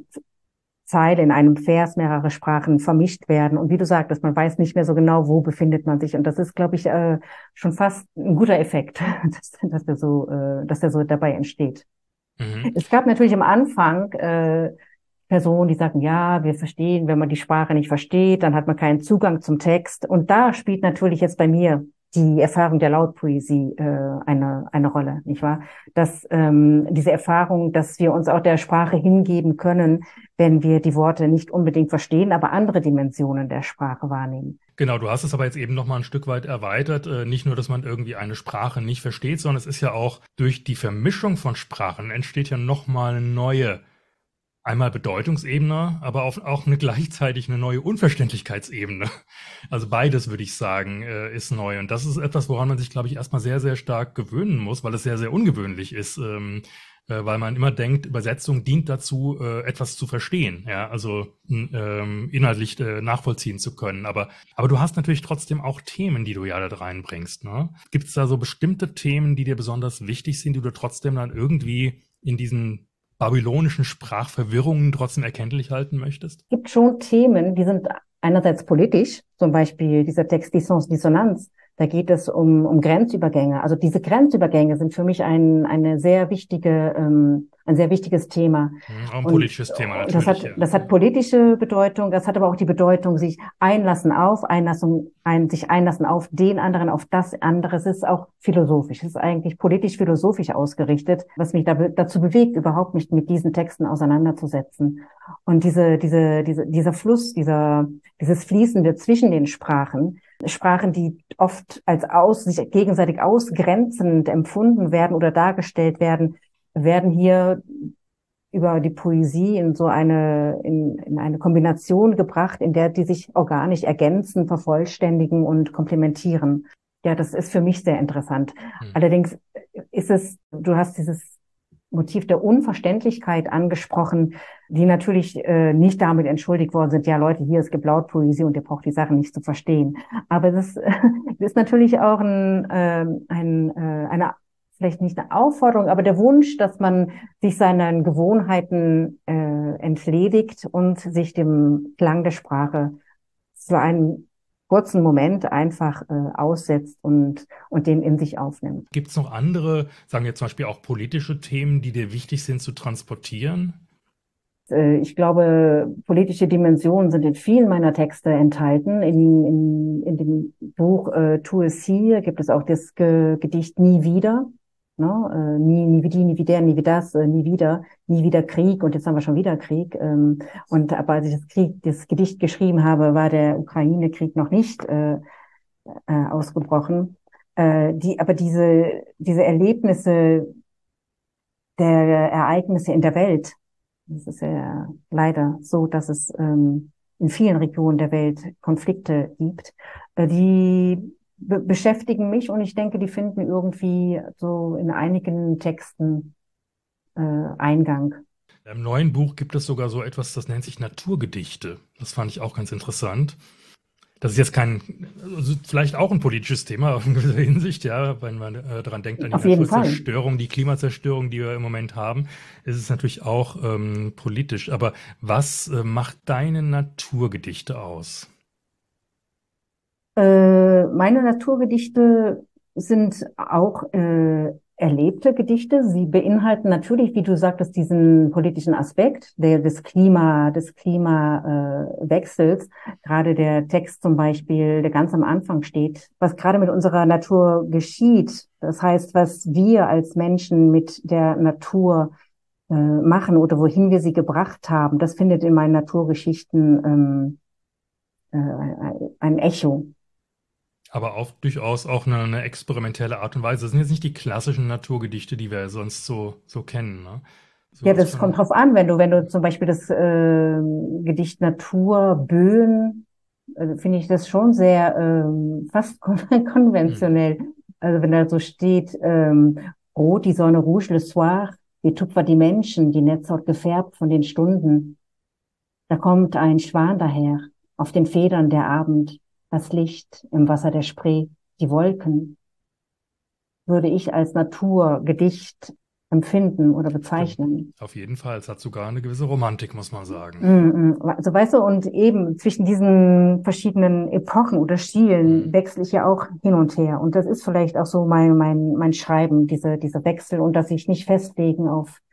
Zeile, in einem Vers mehrere Sprachen vermischt werden. Und wie du sagtest, man weiß nicht mehr so genau, wo befindet man sich. Und das ist, glaube ich, äh, schon fast ein guter Effekt, dass, dass der so, äh, dass der so dabei entsteht. Mhm. Es gab natürlich am Anfang, äh, Personen, die sagen, ja, wir verstehen, wenn man die Sprache nicht versteht, dann hat man keinen Zugang zum Text. Und da spielt natürlich jetzt bei mir die Erfahrung der Lautpoesie äh, eine eine Rolle, nicht wahr? Dass ähm, diese Erfahrung, dass wir uns auch der Sprache hingeben können, wenn wir die Worte nicht unbedingt verstehen, aber andere Dimensionen der Sprache wahrnehmen. Genau, du hast es aber jetzt eben noch mal ein Stück weit erweitert. Äh, nicht nur, dass man irgendwie eine Sprache nicht versteht, sondern es ist ja auch durch die Vermischung von Sprachen entsteht ja noch mal eine neue, einmal Bedeutungsebene, aber auch, auch eine gleichzeitig eine neue Unverständlichkeitsebene. Also beides, würde ich sagen, äh, ist neu. Und das ist etwas, woran man sich, glaube ich, erstmal sehr, sehr stark gewöhnen muss, weil es sehr, sehr ungewöhnlich ist, ähm, äh, weil man immer denkt, Übersetzung dient dazu, äh, etwas zu verstehen, ja, also ähm, inhaltlich äh, nachvollziehen zu können. Aber, aber du hast natürlich trotzdem auch Themen, die du ja da reinbringst, ne? Gibt es da so bestimmte Themen, die dir besonders wichtig sind, die du trotzdem dann irgendwie in diesen babylonischen Sprachverwirrungen trotzdem erkenntlich halten möchtest? Es gibt schon Themen, die sind einerseits politisch, zum Beispiel dieser Text Dissonance, Dissonanz, da geht es um, um Grenzübergänge. Also diese Grenzübergänge sind für mich ein, eine sehr wichtige, ähm, ein sehr wichtiges Thema. Auch ein Und politisches Thema natürlich. Das hat, ja. das hat politische Bedeutung, das hat aber auch die Bedeutung, sich einlassen auf, Einlassung, ein, sich einlassen auf den anderen, auf das andere. Es ist auch philosophisch, es ist eigentlich politisch-philosophisch ausgerichtet, was mich da, dazu bewegt, überhaupt nicht mit diesen Texten auseinanderzusetzen. Und diese, diese, diese, dieser Fluss, dieser, dieses Fließende zwischen den Sprachen, Sprachen, die oft als aus, sich gegenseitig ausgrenzend empfunden werden oder dargestellt werden, werden hier über die Poesie in so eine, in, in eine Kombination gebracht, in der die sich organisch ergänzen, vervollständigen und komplementieren. Ja, das ist für mich sehr interessant. Hm. Allerdings ist es, du hast dieses Motiv der Unverständlichkeit angesprochen, die natürlich äh, nicht damit entschuldigt worden sind, ja Leute, hier, es gibt Lautpoesie und ihr braucht die Sachen nicht zu verstehen. Aber das, äh, das ist natürlich auch ein, äh, ein, äh, eine, vielleicht nicht eine Aufforderung, aber der Wunsch, dass man sich seinen Gewohnheiten äh, entledigt und sich dem Klang der Sprache für einen kurzen Moment einfach äh, aussetzt und und den in sich aufnimmt. Gibt es noch andere, sagen wir zum Beispiel auch politische Themen, die dir wichtig sind zu transportieren? Äh, ich glaube, politische Dimensionen sind in vielen meiner Texte enthalten. In, in, in dem Buch äh, Tu es hier gibt es auch das Ge- Gedicht Nie wieder. No, äh, nie, nie wie die, nie wie der, nie wie das, äh, nie wieder, nie wieder Krieg und jetzt haben wir schon wieder Krieg. Ähm, und aber als ich das Krieg, das Gedicht geschrieben habe, war der Ukraine-Krieg noch nicht äh, äh, ausgebrochen. Äh, die, aber diese diese Erlebnisse der Ereignisse in der Welt, das ist ja leider so, dass es ähm, in vielen Regionen der Welt Konflikte gibt, äh, die be- beschäftigen mich und ich denke, die finden irgendwie so in einigen Texten äh, Eingang. Im neuen Buch gibt es sogar so etwas, das nennt sich Naturgedichte. Das fand ich auch ganz interessant. Das ist jetzt kein, also vielleicht auch ein politisches Thema in gewisser Hinsicht, ja, wenn man äh, daran denkt, an die Auf jeden Fall. Naturzerstörung, die Klimazerstörung, die wir im Moment haben, ist es natürlich auch ähm, politisch. Aber was äh, macht deine Naturgedichte aus? Äh, meine Naturgedichte sind auch äh, erlebte Gedichte. Sie beinhalten natürlich, wie du sagtest, diesen politischen Aspekt der, des Klima, des Klimawechsels. Äh, gerade der Text zum Beispiel, der ganz am Anfang steht, was gerade mit unserer Natur geschieht. Das heißt, was wir als Menschen mit der Natur äh, machen oder wohin wir sie gebracht haben, das findet in meinen Naturgeschichten ähm, äh, ein Echo. Aber auch durchaus auch eine, eine experimentelle Art und Weise. Das sind jetzt nicht die klassischen Naturgedichte, die wir sonst so, so kennen, ne? So Ja, was das von- kommt drauf an, wenn du, wenn du zum Beispiel das äh, Gedicht Natur, Böen, äh, finde ich das schon sehr ähm, fast kon konventionell. Also wenn da so steht, ähm, Rot die Sonne, rouge le soir, die Tupfer die Menschen, die Netzhaut gefärbt von den Stunden. Da kommt ein Schwan daher, auf den Federn der Abend, das Licht im Wasser der Spree, die Wolken, würde ich als Naturgedicht empfinden oder bezeichnen. Auf jeden Fall. Es hat sogar eine gewisse Romantik, muss man sagen. Mm, mm. Also weißt du, und eben zwischen diesen verschiedenen Epochen oder Stilen Mhm. wechsle ich ja auch hin und her. Und das ist vielleicht auch so mein, mein, mein Schreiben, diese, diese Wechsel und dass ich nicht festlegen auf,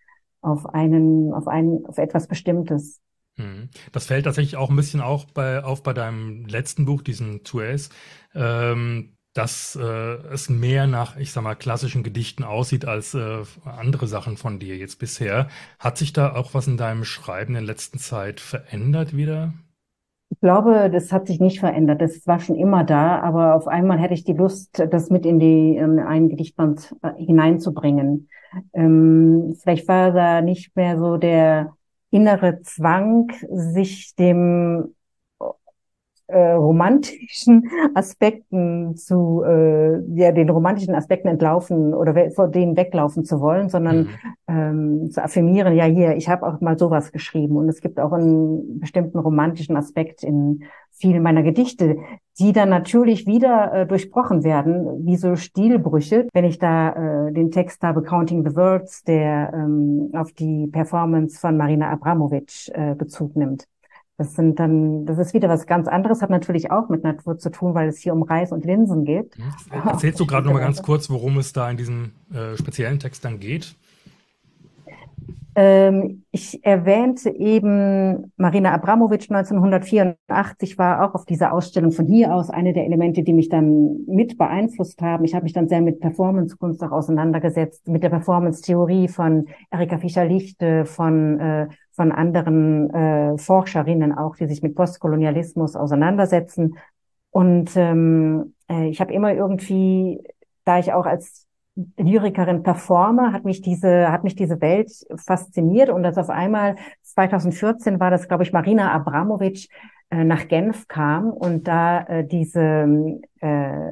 auf einen, auf einen, auf etwas Bestimmtes. Das fällt tatsächlich auch ein bisschen auch bei, auf bei deinem letzten Buch, diesen Tues, ähm, dass äh, es mehr nach, ich sag mal, klassischen Gedichten aussieht als äh, andere Sachen von dir jetzt bisher. Hat sich da auch was in deinem Schreiben in der letzten Zeit verändert wieder? Ich glaube, das hat sich nicht verändert. Das war schon immer da, aber auf einmal hätte ich die Lust, das mit in die in ein Gedichtband hineinzubringen. Ähm, vielleicht war da nicht mehr so der innere Zwang, sich dem äh, romantischen Aspekten zu, äh, ja, den romantischen Aspekten entlaufen oder we- vor denen weglaufen zu wollen, sondern Mhm. ähm, zu affirmieren, ja hier, ich habe auch mal sowas geschrieben und es gibt auch einen bestimmten romantischen Aspekt in vielen meiner Gedichte, die dann natürlich wieder äh, durchbrochen werden, wie so Stilbrüche. Wenn ich da äh, den Text habe, Counting the Words, der ähm, auf die Performance von Marina Abramovic äh, Bezug nimmt. Das sind dann, das ist wieder was ganz anderes, hat natürlich auch mit Natur zu tun, weil es hier um Reis und Linsen geht. Mhm. Erzählst du gerade noch mal ganz kurz, worum es da in diesem äh, speziellen Text dann geht? Ähm, ich erwähnte eben, Marina Abramovic neunzehnhundertvierundachtzig war auch auf dieser Ausstellung von hier aus eine der Elemente, die mich dann mit beeinflusst haben. Ich habe mich dann sehr mit Performancekunst auch auseinandergesetzt, mit der Performance-Theorie von Erika Fischer-Lichte, von äh, von anderen äh, Forscherinnen auch, die sich mit Postkolonialismus auseinandersetzen. Und ähm, äh, ich habe immer irgendwie, da ich auch als Lyrikerin performe, hat mich diese, hat mich diese Welt fasziniert und das auf einmal, zweitausendvierzehn war das, glaube ich, Marina Abramovic äh, nach Genf kam und da äh, diese äh,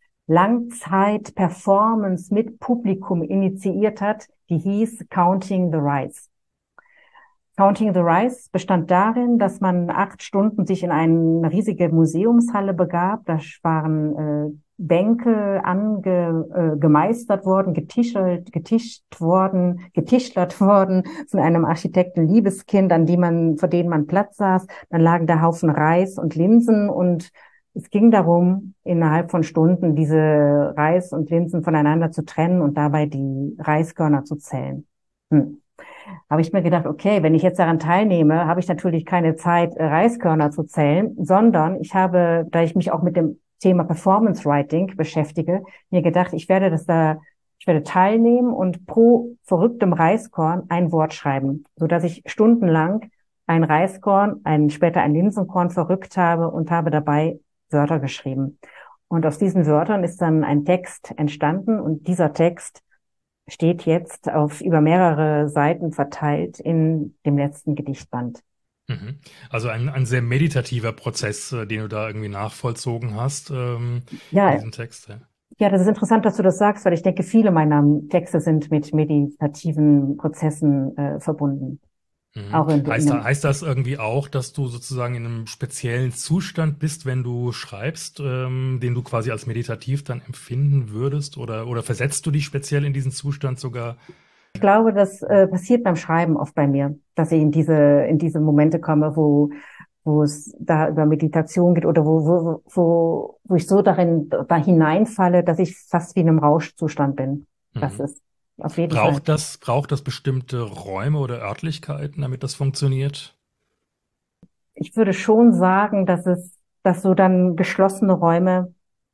Langzeit-Performance mit Publikum initiiert hat, die hieß Counting the Rice. Counting the Rice bestand darin, dass man acht Stunden sich in eine riesige Museumshalle begab. Da waren äh, Bänke ange, äh, gemeistert worden, getischelt, getischt worden, getischlert worden von einem Architekten Liebeskind, an die man, vor denen man Platz saß. Dann lagen da Haufen Reis und Linsen und es ging darum, innerhalb von Stunden diese Reis und Linsen voneinander zu trennen und dabei die Reiskörner zu zählen. Hm. Habe ich mir gedacht, okay, wenn ich jetzt daran teilnehme, habe ich natürlich keine Zeit, Reiskörner zu zählen, sondern ich habe, da ich mich auch mit dem Thema Performance Writing beschäftige, mir gedacht, ich werde das da, ich werde teilnehmen und pro verrücktem Reiskorn ein Wort schreiben, so dass ich stundenlang ein Reiskorn, ein, später ein Linsenkorn verrückt habe und habe dabei Wörter geschrieben. Und aus diesen Wörtern ist dann ein Text entstanden und dieser Text steht jetzt auf über mehrere Seiten verteilt in dem letzten Gedichtband. Mhm. Also ein, ein sehr meditativer Prozess, äh, den du da irgendwie nachvollzogen hast, ähm, Ja, in diesem Text. Ja. ja, das ist interessant, dass du das sagst, weil ich denke, viele meiner Texte sind mit meditativen Prozessen äh, verbunden. Mhm. Auch in, Heißt, in da, heißt das irgendwie auch, dass du sozusagen in einem speziellen Zustand bist, wenn du schreibst, ähm, den du quasi als meditativ dann empfinden würdest? Oder, oder versetzt du dich speziell in diesen Zustand sogar? Ich glaube, das äh, passiert beim Schreiben oft bei mir, dass ich in diese in diese Momente komme, wo wo es da über Meditation geht oder wo wo wo, wo ich so darin da hineinfalle, dass ich fast wie in einem Rauschzustand bin. Das Mhm. ist auf jeden Fall. Braucht das, braucht das bestimmte Räume oder Örtlichkeiten, damit das funktioniert? Ich würde schon sagen, dass es, dass so dann geschlossene Räume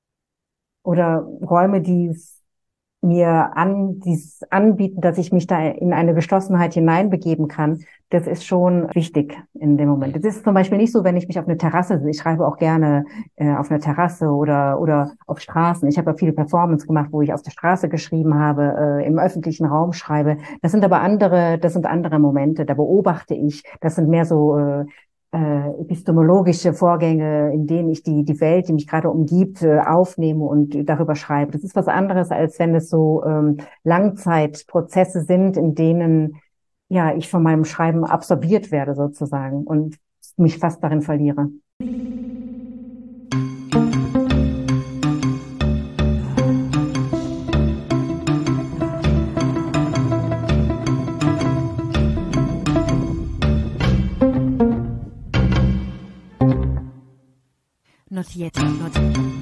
oder Räume, die es mir an, dies anbieten, dass ich mich da in eine Geschlossenheit hineinbegeben kann, das ist schon wichtig in dem Moment. Es ist zum Beispiel nicht so, wenn ich mich auf eine Terrasse, ich schreibe auch gerne äh, auf einer Terrasse oder oder auf Straßen. Ich habe ja viele Performances gemacht, wo ich auf der Straße geschrieben habe, äh, im öffentlichen Raum schreibe. Das sind aber andere, das sind andere Momente. Da beobachte ich. Das sind mehr so äh, äh, epistemologische Vorgänge, in denen ich die die Welt, die mich gerade umgibt, äh, aufnehme und darüber schreibe. Das ist was anderes, als wenn es so ähm, Langzeitprozesse sind, in denen ja ich von meinem Schreiben absorbiert werde sozusagen und mich fast darin verliere. Not yet, not,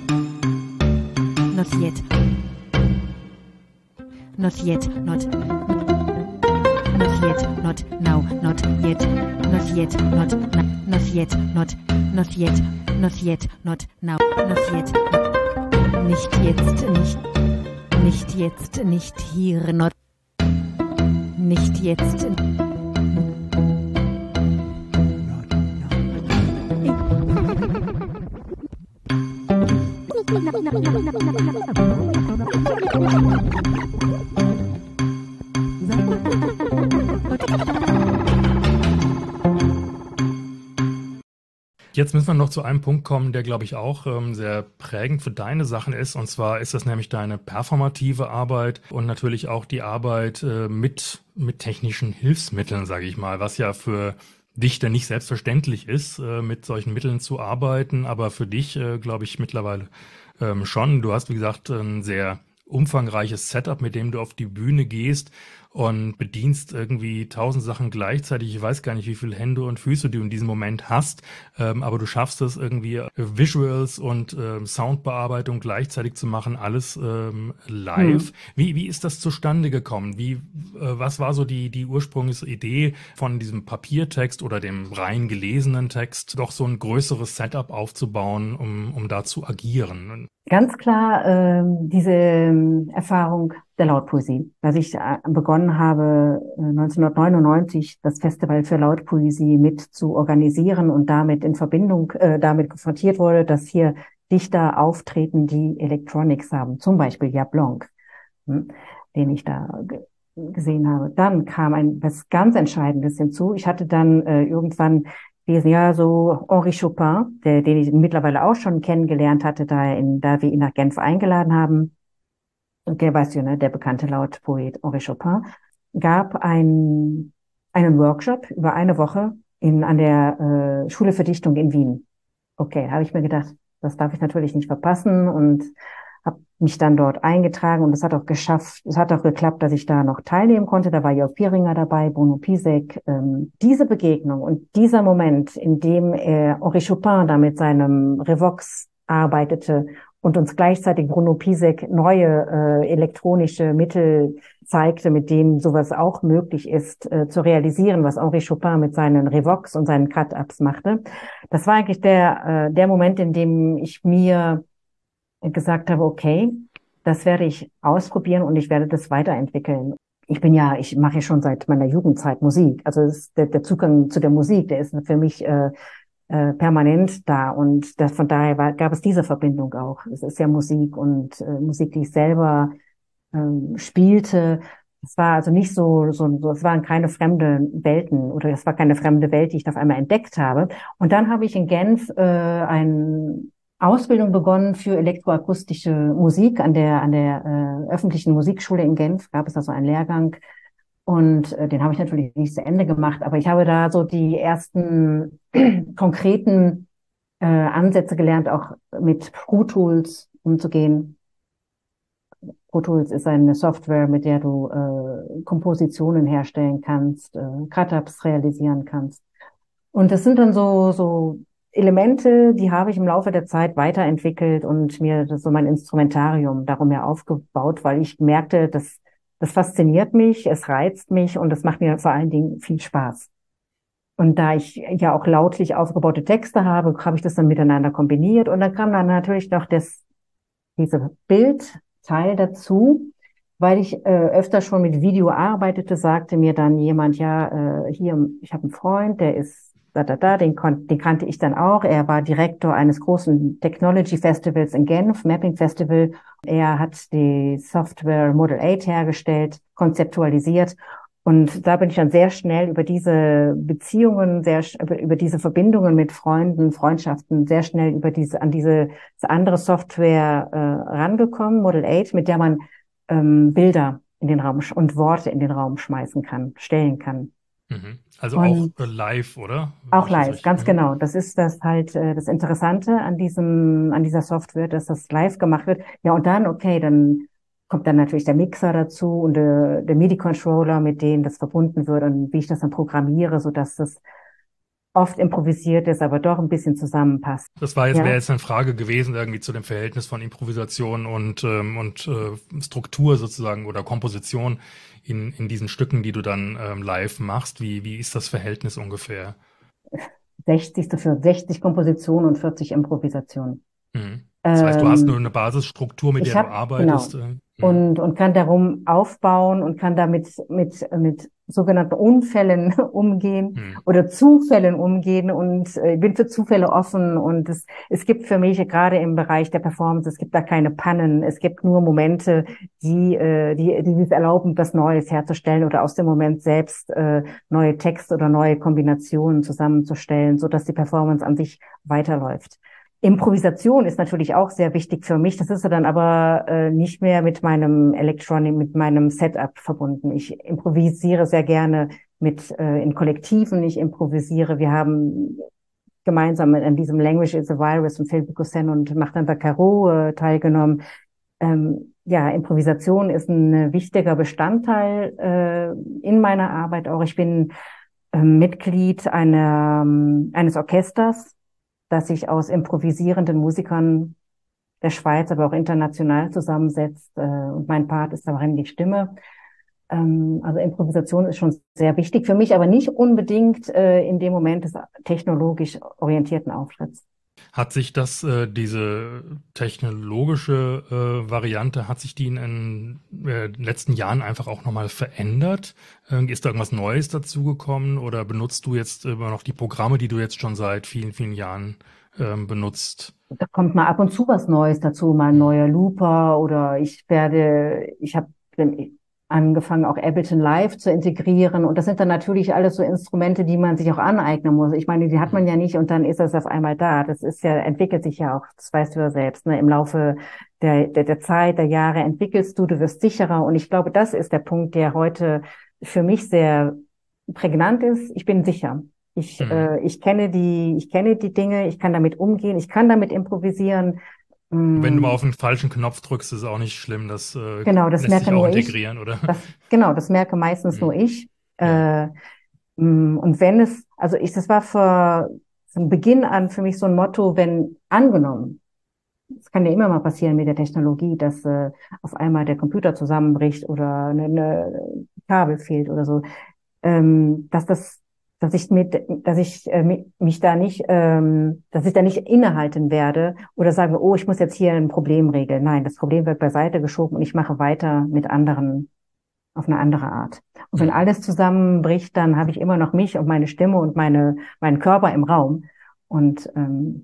not yet, not yet, not, not yet, not now, not yet, not yet, not now, not yet, not, not yet, not yet, not now, not yet, nicht jetzt, nicht, nicht jetzt, nicht hier, not, nicht jetzt. Jetzt müssen wir noch zu einem Punkt kommen, der, glaube ich, auch ähm, sehr prägend für deine Sachen ist. Und zwar ist das nämlich deine performative Arbeit und natürlich auch die Arbeit äh, mit, mit technischen Hilfsmitteln, sage ich mal, was ja für Dichter nicht selbstverständlich ist, äh, mit solchen Mitteln zu arbeiten, aber für dich, äh, glaube ich, mittlerweile ähm, schon. Du hast, wie gesagt, ein sehr umfangreiches Setup, mit dem du auf die Bühne gehst und bedienst irgendwie tausend Sachen gleichzeitig. Ich weiß gar nicht, wie viele Hände und Füße du in diesem Moment hast, ähm, aber du schaffst es irgendwie äh, Visuals und ähm, Soundbearbeitung gleichzeitig zu machen, alles ähm, live. Hm. Wie, wie ist das zustande gekommen? Wie, äh, was war so die, die ursprüngliche Idee von diesem Papiertext oder dem rein gelesenen Text, doch so ein größeres Setup aufzubauen, um, um da zu agieren? Ganz klar äh, diese äh, Erfahrung der Lautpoesie. Als ich äh, begonnen habe, äh, neunzehnhundertneunundneunzig das Festival für Lautpoesie mit zu organisieren und damit in Verbindung, äh, damit konfrontiert wurde, dass hier Dichter auftreten, die Electronics haben, zum Beispiel Jaap Lonk, hm, den ich da ge- gesehen habe. Dann kam ein was ganz Entscheidendes hinzu. Ich hatte dann äh, irgendwann ja, so Henri Chopin, der, den ich mittlerweile auch schon kennengelernt hatte, da, er in, da wir ihn nach Genf eingeladen haben. Und der, weißt du, ne, der bekannte Lautpoet Henri Chopin, gab ein, einen Workshop über eine Woche in, an der äh, Schule für Dichtung in Wien. Okay, habe ich mir gedacht, das darf ich natürlich nicht verpassen und habe mich dann dort eingetragen und es hat auch geschafft, es hat auch geklappt, dass ich da noch teilnehmen konnte. Da war Jörg Pieringer dabei, Bruno Pisek. Ähm, diese Begegnung und dieser Moment, in dem er Henri Chopin da mit seinem Revox arbeitete und uns gleichzeitig Bruno Pisek neue äh, elektronische Mittel zeigte, mit denen sowas auch möglich ist, äh, zu realisieren, was Henri Chopin mit seinen Revox und seinen Cut-Ups machte. Das war eigentlich der, äh, der Moment, in dem ich mir gesagt habe, okay, das werde ich ausprobieren und ich werde das weiterentwickeln. Ich bin ja, ich mache ja schon seit meiner Jugendzeit Musik. Also es ist der, der Zugang zu der Musik, der ist für mich äh, äh, permanent da und das, von daher war, gab es diese Verbindung auch. Es ist ja Musik und äh, Musik, die ich selber ähm, spielte. Es war also nicht so, so, so, es waren keine fremde Welten oder es war keine fremde Welt, die ich auf einmal entdeckt habe. Und dann habe ich in Genf äh, ein Ausbildung begonnen für elektroakustische Musik an der an der äh, öffentlichen Musikschule in Genf. Gab es also einen Lehrgang und äh, den habe ich natürlich nicht zu Ende gemacht, aber ich habe da so die ersten konkreten äh, Ansätze gelernt, auch mit Pro Tools umzugehen. Pro Tools ist eine Software, mit der du äh, Kompositionen herstellen kannst, äh, Cut-Ups realisieren kannst. Und das sind dann so so Elemente, die habe ich im Laufe der Zeit weiterentwickelt und mir das so mein Instrumentarium darum her aufgebaut, weil ich merkte, dass das fasziniert mich, es reizt mich und es macht mir vor allen Dingen viel Spaß. Und da ich ja auch lautlich aufgebaute Texte habe, habe ich das dann miteinander kombiniert und dann kam dann natürlich noch das, diese Bildteil dazu, weil ich äh, öfter schon mit Video arbeitete, sagte mir dann jemand, ja, äh, hier, ich habe einen Freund, der ist da, da, da, den, kon- den kannte ich dann auch. Er war Direktor eines großen Technology Festivals in Genf, Mapping Festival. Er hat die Software Model acht hergestellt, konzeptualisiert. Und da bin ich dann sehr schnell über diese Beziehungen, sehr über, über diese Verbindungen mit Freunden, Freundschaften, sehr schnell über diese an diese, diese andere Software äh, rangekommen, Model acht, mit der man ähm, Bilder in den Raum sch- und Worte in den Raum schmeißen kann, stellen kann. Mhm. Also Und auch äh, live, oder? auch Wenn ich das live, richtig- ganz Mhm. genau. Das ist das halt äh, das Interessante an diesem, an dieser Software, dass das live gemacht wird. Ja, und dann, okay, dann kommt dann natürlich der Mixer dazu und der, der MIDI-Controller, mit denen das verbunden wird und wie ich das dann programmiere, so dass das oft improvisiert ist, aber doch ein bisschen zusammenpasst. Das war jetzt, Ja? wäre jetzt eine Frage gewesen, irgendwie zu dem Verhältnis von Improvisation und, ähm, und äh, Struktur sozusagen oder Komposition in, in diesen Stücken, die du dann ähm, live machst. Wie, wie ist das Verhältnis ungefähr? sechzig zu sechzig Kompositionen und vierzig Improvisationen. Mhm. Das heißt, du hast nur Ähm, eine Basisstruktur, mit ich der du habe, arbeitest. genau, äh, mhm. und, und kann darum aufbauen und kann damit mit, mit sogenannten Unfällen umgehen Mhm. oder Zufällen umgehen und äh, bin für Zufälle offen und es, es gibt für mich gerade im Bereich der Performance, es gibt da keine Pannen, es gibt nur Momente, die, äh, die, die es erlauben, was Neues herzustellen oder aus dem Moment selbst äh, neue Texte oder neue Kombinationen zusammenzustellen, so dass die Performance an sich weiterläuft. Improvisation ist natürlich auch sehr wichtig für mich. Das ist dann aber äh, nicht mehr mit meinem Electronic, mit meinem Setup verbunden. Ich improvisiere sehr gerne mit äh, in Kollektiven. Ich improvisiere. Wir haben gemeinsam an diesem Language is a Virus von Philippe Cousin und Martin Baccarot äh, teilgenommen. Ähm, ja, Improvisation ist ein wichtiger Bestandteil äh, in meiner Arbeit auch. Ich bin äh, Mitglied einer, eines Orchesters, das sich aus improvisierenden Musikern der Schweiz, aber auch international zusammensetzt. Äh, und mein Part ist darin die Stimme. Ähm, also Improvisation ist schon sehr wichtig für mich, aber nicht unbedingt äh, in dem Moment des technologisch orientierten Auftritts. Hat sich das, äh, diese technologische äh, Variante, hat sich die in den äh, letzten Jahren einfach auch nochmal verändert? Äh, ist da irgendwas Neues dazugekommen oder benutzt du jetzt immer noch die Programme, die du jetzt schon seit vielen, vielen Jahren ähm, benutzt? Da kommt mal ab und zu was Neues dazu, mal ein neuer Looper oder ich werde, ich habe angefangen, auch Ableton Live zu integrieren. Und das sind dann natürlich alles so Instrumente, die man sich auch aneignen muss. Ich meine, die hat man ja nicht und dann ist das auf einmal da. Das ist ja, entwickelt sich ja auch, das weißt du ja selbst, ne? Im Laufe der, der, der Zeit, der Jahre entwickelst du, du wirst sicherer. Und ich glaube, das ist der Punkt, der heute für mich sehr prägnant ist. Ich bin sicher. Ich, Mhm. äh, ich kenne die, ich kenne die Dinge, ich kann damit umgehen, ich kann damit improvisieren. Wenn du mal auf den falschen Knopf drückst, ist es auch nicht schlimm. Das äh, Genau, das lässt sich merke auch nur ich. integrieren, oder? Das, genau, das merke meistens nur Mhm. ich. Ja. Äh, mm, und wenn es, also ich, das war für, von Beginn an für mich so ein Motto, wenn angenommen, es kann ja immer mal passieren mit der Technologie, dass äh, auf einmal der Computer zusammenbricht oder eine, eine Kabel fehlt oder so, ähm, dass das, dass ich mit, dass ich äh, mi- mich da nicht, ähm, dass ich da nicht innehalten werde oder sage, oh, ich muss jetzt hier ein Problem regeln. Nein, das Problem wird beiseite geschoben und ich mache weiter mit anderen auf eine andere Art. Und wenn Mhm. alles zusammenbricht, dann habe ich immer noch mich und meine Stimme und meine meinen Körper im Raum. Und ähm,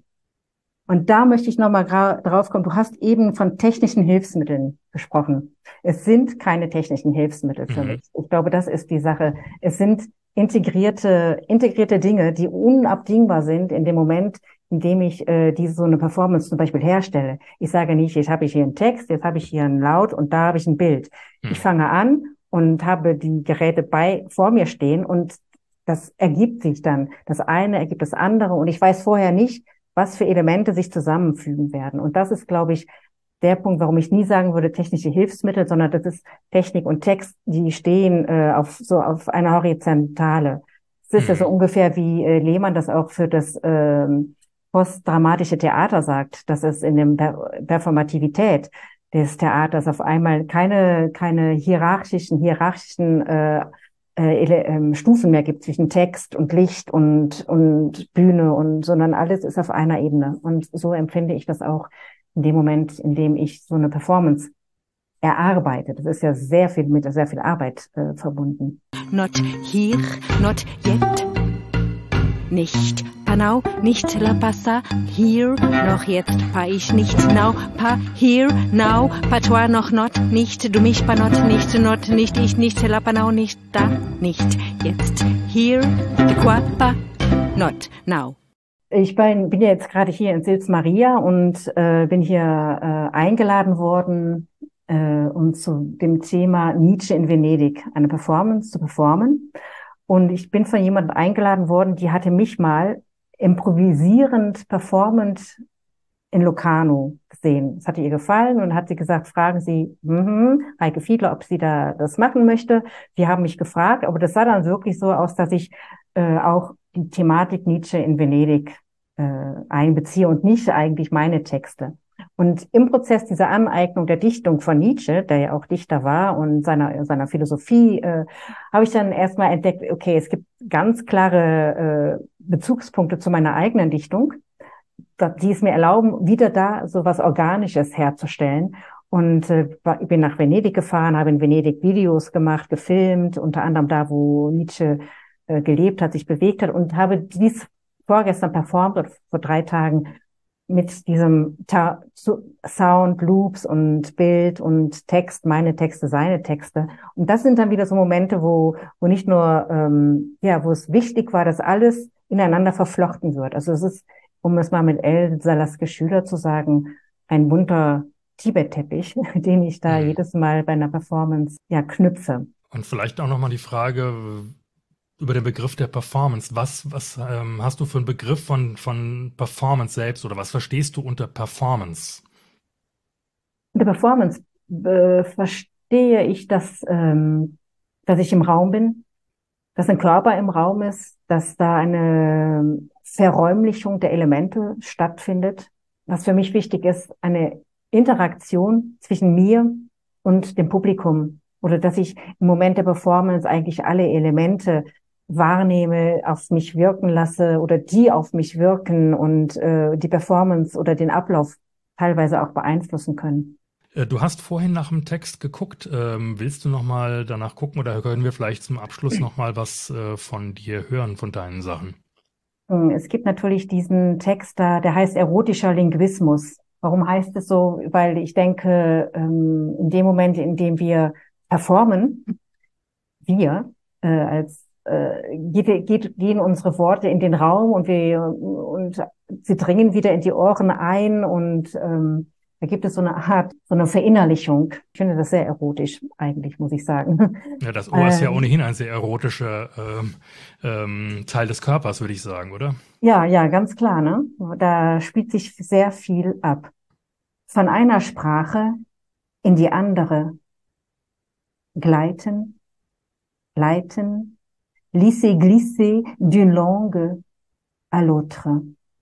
und da möchte ich nochmal drauf kommen. Du hast eben von technischen Hilfsmitteln gesprochen. Es sind keine technischen Hilfsmittel für Mhm. mich. Ich glaube, das ist die Sache. Es sind integrierte, integrierte Dinge, die unabdingbar sind in dem Moment, in dem ich äh, diese so eine Performance zum Beispiel herstelle. Ich sage nicht, jetzt habe ich hier einen Text, jetzt habe ich hier einen Laut und da habe ich ein Bild. Mhm. Ich fange an und habe die Geräte bei vor mir stehen und das ergibt sich dann. Das eine ergibt das andere und ich weiß vorher nicht, was für Elemente sich zusammenfügen werden. Und das ist, glaube ich, der Punkt, warum ich nie sagen würde technische Hilfsmittel, sondern das ist Technik und Text, die stehen äh, auf so auf einer Horizontale. Es ist ja so Mhm. ungefähr wie äh, Lehmann das auch für das ähm, postdramatische Theater sagt, dass es in der per Performativität des Theaters auf einmal keine keine hierarchischen hierarchischen äh, äh, ähm, Stufen mehr gibt zwischen Text und Licht und und Bühne und sondern alles ist auf einer Ebene und so empfinde ich das auch in dem Moment, in dem ich so eine Performance erarbeite. Das ist ja sehr viel mit sehr viel Arbeit äh, verbunden. Not hier, not yet. Nicht pa now, nicht la passa, here, noch jetzt, pa ich nicht now, pa here, now, pa toi noch not, nicht, du mich pa not, nicht, not, nicht, ich nicht, la pa now, nicht, da, nicht, jetzt, here, de quoi, pa, not, now. Ich bin, bin ja jetzt gerade hier in Sils Maria und äh, bin hier äh, eingeladen worden, äh, um zu dem Thema Nietzsche in Venedig eine Performance zu performen. Und ich bin von jemandem eingeladen worden, die hatte mich mal improvisierend performend in Locarno gesehen. Das hatte ihr gefallen und hat sie gesagt, fragen Sie mm, Heike Fiedler, ob sie da das machen möchte. Die haben mich gefragt, aber das sah dann wirklich so aus, dass ich äh, auch die Thematik Nietzsche in Venedig äh, einbeziehe und nicht eigentlich meine Texte. Und im Prozess dieser Aneignung der Dichtung von Nietzsche, der ja auch Dichter war, und seiner seiner Philosophie, äh, habe ich dann erstmal entdeckt, okay, es gibt ganz klare äh, Bezugspunkte zu meiner eigenen Dichtung, die es mir erlauben, wieder da so was Organisches herzustellen. Und äh, ich bin nach Venedig gefahren, habe in Venedig Videos gemacht, gefilmt, unter anderem da, wo Nietzsche äh, gelebt hat, sich bewegt hat, und habe dies vorgestern performt oder vor drei Tagen mit diesem Ta- Sound, Loops und Bild und Text, meine Texte, seine Texte. Und das sind dann wieder so Momente, wo wo nicht nur, ähm, ja, wo es wichtig war, dass alles ineinander verflochten wird. Also es ist, um es mal mit El Salaske Schüler zu sagen, ein bunter Tibet-Teppich, den ich da Mhm. jedes Mal bei einer Performance, ja, knüpfe. Und vielleicht auch nochmal die Frage über den Begriff der Performance. Was, was ähm, hast du für einen Begriff von, von Performance selbst oder was verstehst du unter Performance? Unter Performance äh, verstehe ich, dass, ähm, dass ich im Raum bin, dass ein Körper im Raum ist, dass da eine Verräumlichung der Elemente stattfindet. Was für mich wichtig ist, eine Interaktion zwischen mir und dem Publikum. Oder dass ich im Moment der Performance eigentlich alle Elemente wahrnehme, auf mich wirken lasse oder die auf mich wirken und äh, die Performance oder den Ablauf teilweise auch beeinflussen können. Äh, Du hast vorhin nach dem Text geguckt. Ähm, willst du nochmal danach gucken oder können wir vielleicht zum Abschluss nochmal was äh, von dir hören, von deinen Sachen? Es gibt natürlich diesen Text da, der heißt erotischer Linguismus. Warum heißt es so? Weil ich denke, ähm, in dem Moment, in dem wir performen, wir äh, als äh, geht, geht, gehen unsere Worte in den Raum und wir und sie dringen wieder in die Ohren ein, und ähm, da gibt es so eine Art, so eine Verinnerlichung. Ich finde das sehr erotisch, eigentlich, muss ich sagen. Ja, das Ohr ist ja Ähm, ohnehin ein sehr erotischer ähm, ähm, Teil des Körpers, würde ich sagen, oder? ja, ja, ganz klar, ne? Da spielt sich sehr viel ab. Von einer Sprache in die andere gleiten, gleiten, lisser, glisser d'une langue à l'autre.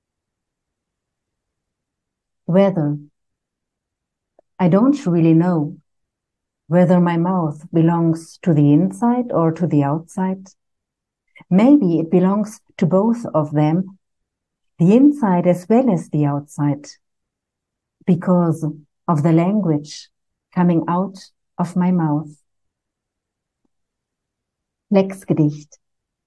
Whether, I don't really know whether my mouth belongs to the inside or to the outside. Maybe it belongs to both of them, the inside as well as the outside, because of the language coming out of my mouth. Klecksgedicht.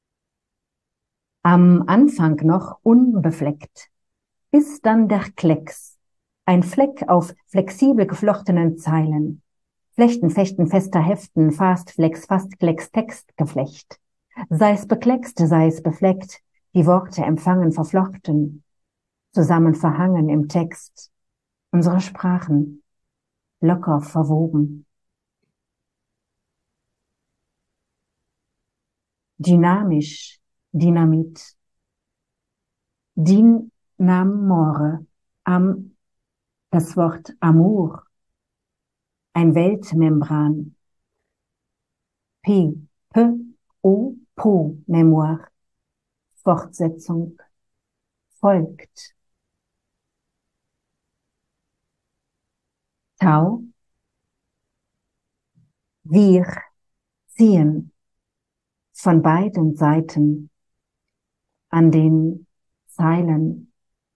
Am Anfang noch unbefleckt, bis dann der Klecks, ein Fleck auf flexibel geflochtenen Zeilen, Flechten, Fechten, fester Heften, Fast, Flex, Fast, Klecks, Textgeflecht. Sei es bekleckst, sei es befleckt, die Worte empfangen, verflochten, zusammen verhangen im Text, unsere Sprachen, locker verwoben. Dynamisch, Dynamit. Dynamore, am, das Wort Amour, ein Weltmembran. P, P, O, Po, Memoir. Fortsetzung folgt. Tau, wir ziehen von beiden Seiten an den Zeilen.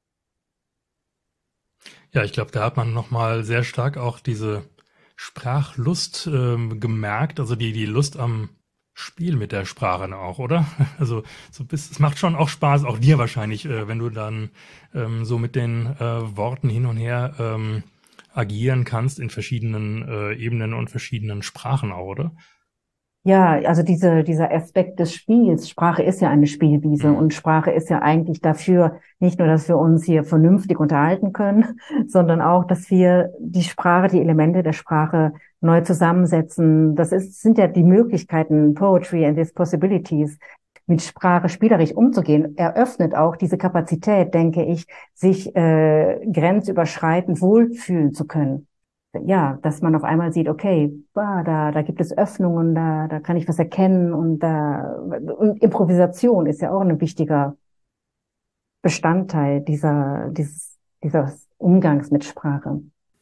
Ja, ich glaube, da hat man nochmal sehr stark auch diese Sprachlust ähm, gemerkt, also die, die Lust am Spiel mit der Sprache auch, oder? Also so bist, es macht schon auch Spaß, auch dir wahrscheinlich, äh, wenn du dann ähm, so mit den äh, Worten hin und her ähm, agieren kannst in verschiedenen äh, Ebenen und verschiedenen Sprachen auch, oder? Ja, also diese, dieser Aspekt des Spiels. Sprache ist ja eine Spielwiese, Mhm. und Sprache ist ja eigentlich dafür, nicht nur, dass wir uns hier vernünftig unterhalten können, sondern auch, dass wir die Sprache, die Elemente der Sprache neu zusammensetzen. Das ist, sind ja die Möglichkeiten, Poetry and its possibilities, mit Sprache spielerisch umzugehen, eröffnet auch diese Kapazität, denke ich, sich äh, grenzüberschreitend wohlfühlen zu können. ja, dass man auf einmal sieht, okay, bah, da, da gibt es Öffnungen, da, da kann ich was erkennen und da, und Improvisation ist ja auch ein wichtiger Bestandteil dieser, dieses, dieses Umgangs mit Sprache.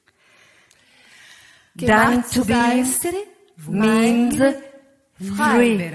Dann to be means free.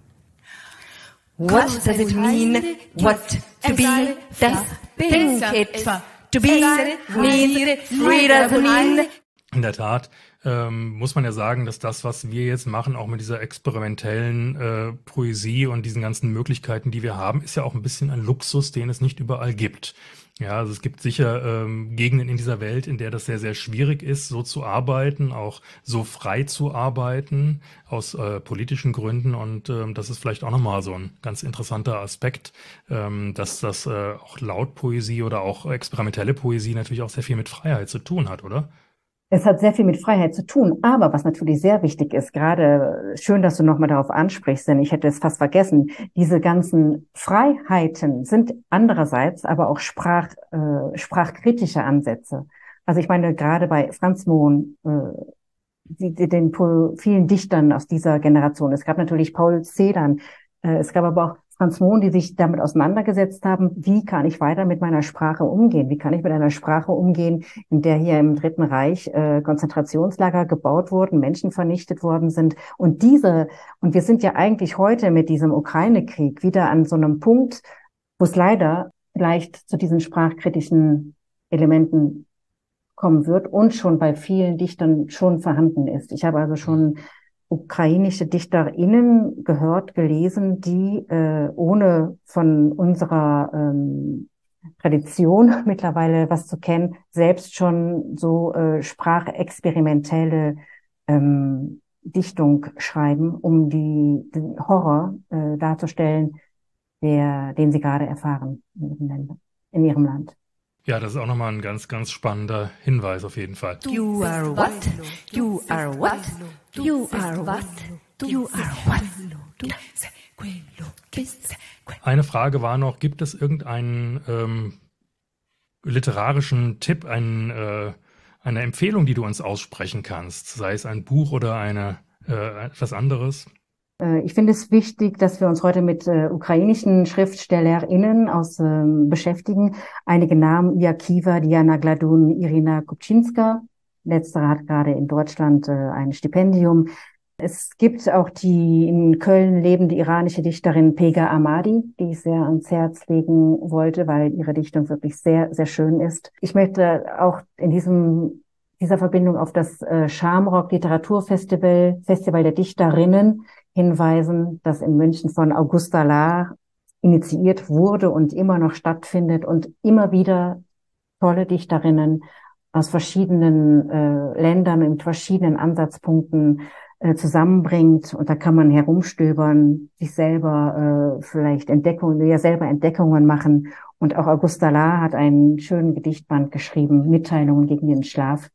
What does it mean? What to be does think it. To be means free doesn't mean. In der Tat ähm, muss man ja sagen, dass das, was wir jetzt machen, auch mit dieser experimentellen äh, Poesie und diesen ganzen Möglichkeiten, die wir haben, ist ja auch ein bisschen ein Luxus, den es nicht überall gibt. Ja, also es gibt sicher ähm, Gegenden in dieser Welt, in der das sehr, sehr schwierig ist, so zu arbeiten, auch so frei zu arbeiten, aus äh, politischen Gründen. Und ähm, das ist vielleicht auch nochmal so ein ganz interessanter Aspekt, ähm, dass das äh, auch Lautpoesie oder auch experimentelle Poesie natürlich auch sehr viel mit Freiheit zu tun hat, oder? Es hat sehr viel mit Freiheit zu tun, aber was natürlich sehr wichtig ist, gerade schön, dass du nochmal darauf ansprichst, denn ich hätte es fast vergessen, diese ganzen Freiheiten sind andererseits aber auch Sprach, äh, sprachkritische Ansätze. Also ich meine, gerade bei Franz Mohn, äh, die, die, den vielen Dichtern aus dieser Generation, es gab natürlich Paul Celan, äh, es gab aber auch Franz Mohn, die sich damit auseinandergesetzt haben, wie kann ich weiter mit meiner Sprache umgehen? Wie kann ich mit einer Sprache umgehen, in der hier im Dritten Reich äh, Konzentrationslager gebaut wurden, Menschen vernichtet worden sind? Und diese, und wir sind ja eigentlich heute mit diesem Ukraine-Krieg wieder an so einem Punkt, wo es leider vielleicht zu diesen sprachkritischen Elementen kommen wird und schon bei vielen Dichtern schon vorhanden ist. Ich habe also schon ukrainische DichterInnen gehört, gelesen, die äh, ohne von unserer ähm, Tradition mittlerweile was zu kennen, selbst schon so äh, sprachexperimentelle ähm, Dichtung schreiben, um die, den Horror äh, darzustellen, der, den sie gerade erfahren in ihrem Land. In ihrem Land. Ja, das ist auch nochmal ein ganz, ganz spannender Hinweis auf jeden Fall. You are what? You are what? You are what? You are what? Eine Frage war noch, gibt es irgendeinen ähm, literarischen Tipp, einen, äh, eine Empfehlung, die du uns aussprechen kannst? Sei es ein Buch oder eine, äh, etwas anderes? Ich finde es wichtig, dass wir uns heute mit äh, ukrainischen SchriftstellerInnen aus, äh, beschäftigen. Einige Namen: Jakiwa, Diana Gladun, Irina Kupczynska. Letztere hat gerade in Deutschland äh, ein Stipendium. Es gibt auch die in Köln lebende iranische Dichterin Pega Ahmadi, die ich sehr ans Herz legen wollte, weil ihre Dichtung wirklich sehr, sehr schön ist. Ich möchte auch in diesem dieser Verbindung auf das äh, Shamrock Literaturfestival, Festival der Dichterinnen, hinweisen, das in München von Augusta Lahr initiiert wurde und immer noch stattfindet und immer wieder tolle Dichterinnen aus verschiedenen äh, Ländern mit verschiedenen Ansatzpunkten äh, zusammenbringt. Und da kann man herumstöbern, sich selber äh, vielleicht Entdeckungen, ja selber Entdeckungen machen. Und auch Augusta Lahr hat einen schönen Gedichtband geschrieben, Mitteilungen gegen den Schlaf.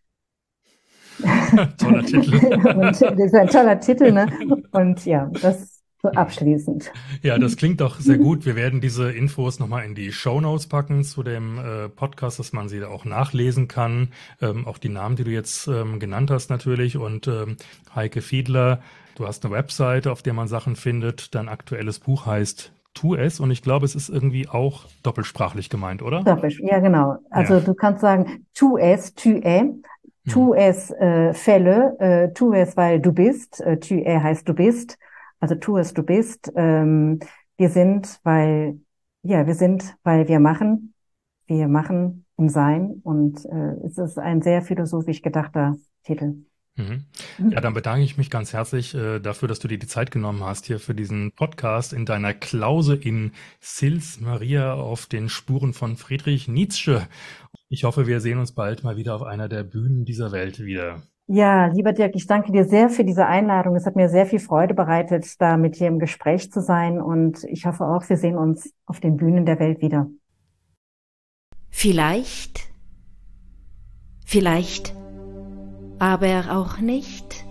Toller Titel. Und das ist ein toller Titel, ne? Und ja, das so abschließend. Ja, das klingt doch sehr gut. Wir werden diese Infos nochmal in die Shownotes packen zu dem äh, Podcast, dass man sie da auch nachlesen kann. Ähm, auch die Namen, die du jetzt ähm, genannt hast natürlich. Und ähm, Heike Fiedler, du hast eine Webseite, auf der man Sachen findet. Dein aktuelles Buch heißt Tu es, und ich glaube, es ist irgendwie auch doppelsprachlich gemeint, oder? Doppel, ja genau. Also Ja. du kannst sagen, tu es, tu es. Tu es äh, Fälle, äh, tu es, weil du bist, äh, tu es heißt du bist, also tu es, du bist. Ähm, wir sind, weil, ja, wir sind, weil wir machen, wir machen im Sein, und äh, es ist ein sehr philosophisch gedachter Titel. Mhm. Ja, dann bedanke ich mich ganz herzlich äh, dafür, dass du dir die Zeit genommen hast hier für diesen Podcast in deiner Klause in Sils Maria auf den Spuren von Friedrich Nietzsche. Ich hoffe, wir sehen uns bald mal wieder auf einer der Bühnen dieser Welt wieder. Ja, lieber Dirk, ich danke dir sehr für diese Einladung. Es hat mir sehr viel Freude bereitet, da mit dir im Gespräch zu sein, und ich hoffe auch, wir sehen uns auf den Bühnen der Welt wieder. Vielleicht, vielleicht, aber auch nicht.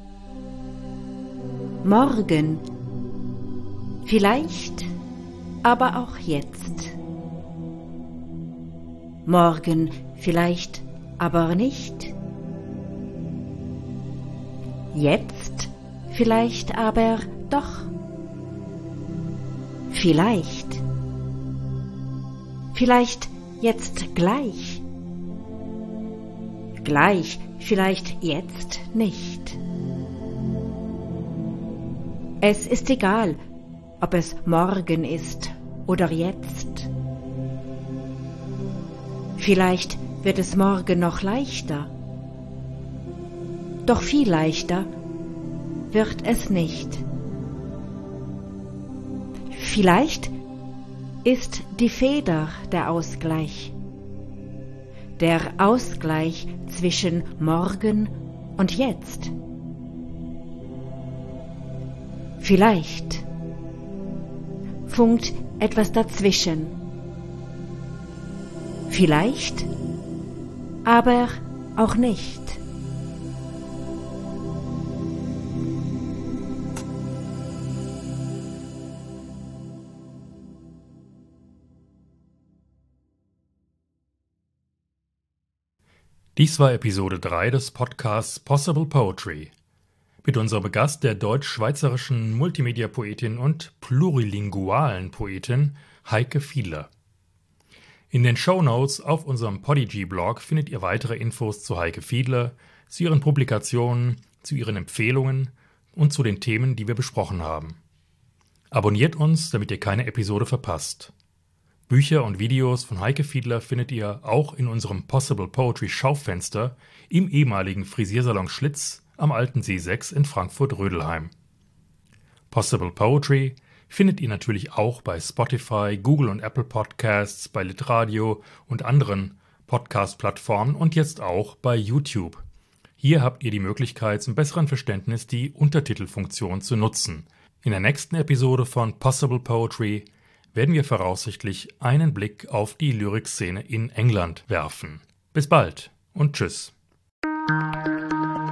Morgen, vielleicht, aber auch jetzt. Morgen, vielleicht, aber nicht. jetzt, vielleicht aber doch. Vielleicht. Vielleicht jetzt gleich. Gleich, vielleicht jetzt nicht. Es ist egal, ob es morgen ist oder jetzt. Vielleicht wird es morgen noch leichter. Doch viel leichter wird es nicht. Vielleicht ist die Feder der Ausgleich. Der Ausgleich zwischen morgen und jetzt. Vielleicht funkt etwas dazwischen. Vielleicht, aber auch nicht. Dies war Episode drei des Podcasts Possible Poetry mit unserem Gast, der deutsch-schweizerischen Multimedia-Poetin und plurilingualen Poetin Heike Fiedler. In den Shownotes auf unserem Podigy-Blog findet ihr weitere Infos zu Heike Fiedler, zu ihren Publikationen, zu ihren Empfehlungen und zu den Themen, die wir besprochen haben. Abonniert uns, damit ihr keine Episode verpasst. Bücher und Videos von Heike Fiedler findet ihr auch in unserem Possible Poetry Schaufenster im ehemaligen Frisiersalon Schlitz am Alten See sechs in Frankfurt-Rödelheim. Possible Poetry findet ihr natürlich auch bei Spotify, Google und Apple Podcasts, bei Litradio und anderen Podcast-Plattformen und jetzt auch bei YouTube. Hier habt ihr die Möglichkeit, zum besseren Verständnis die Untertitelfunktion zu nutzen. In der nächsten Episode von Possible Poetry werden wir voraussichtlich einen Blick auf die Lyrikszene in England werfen. Bis bald und tschüss.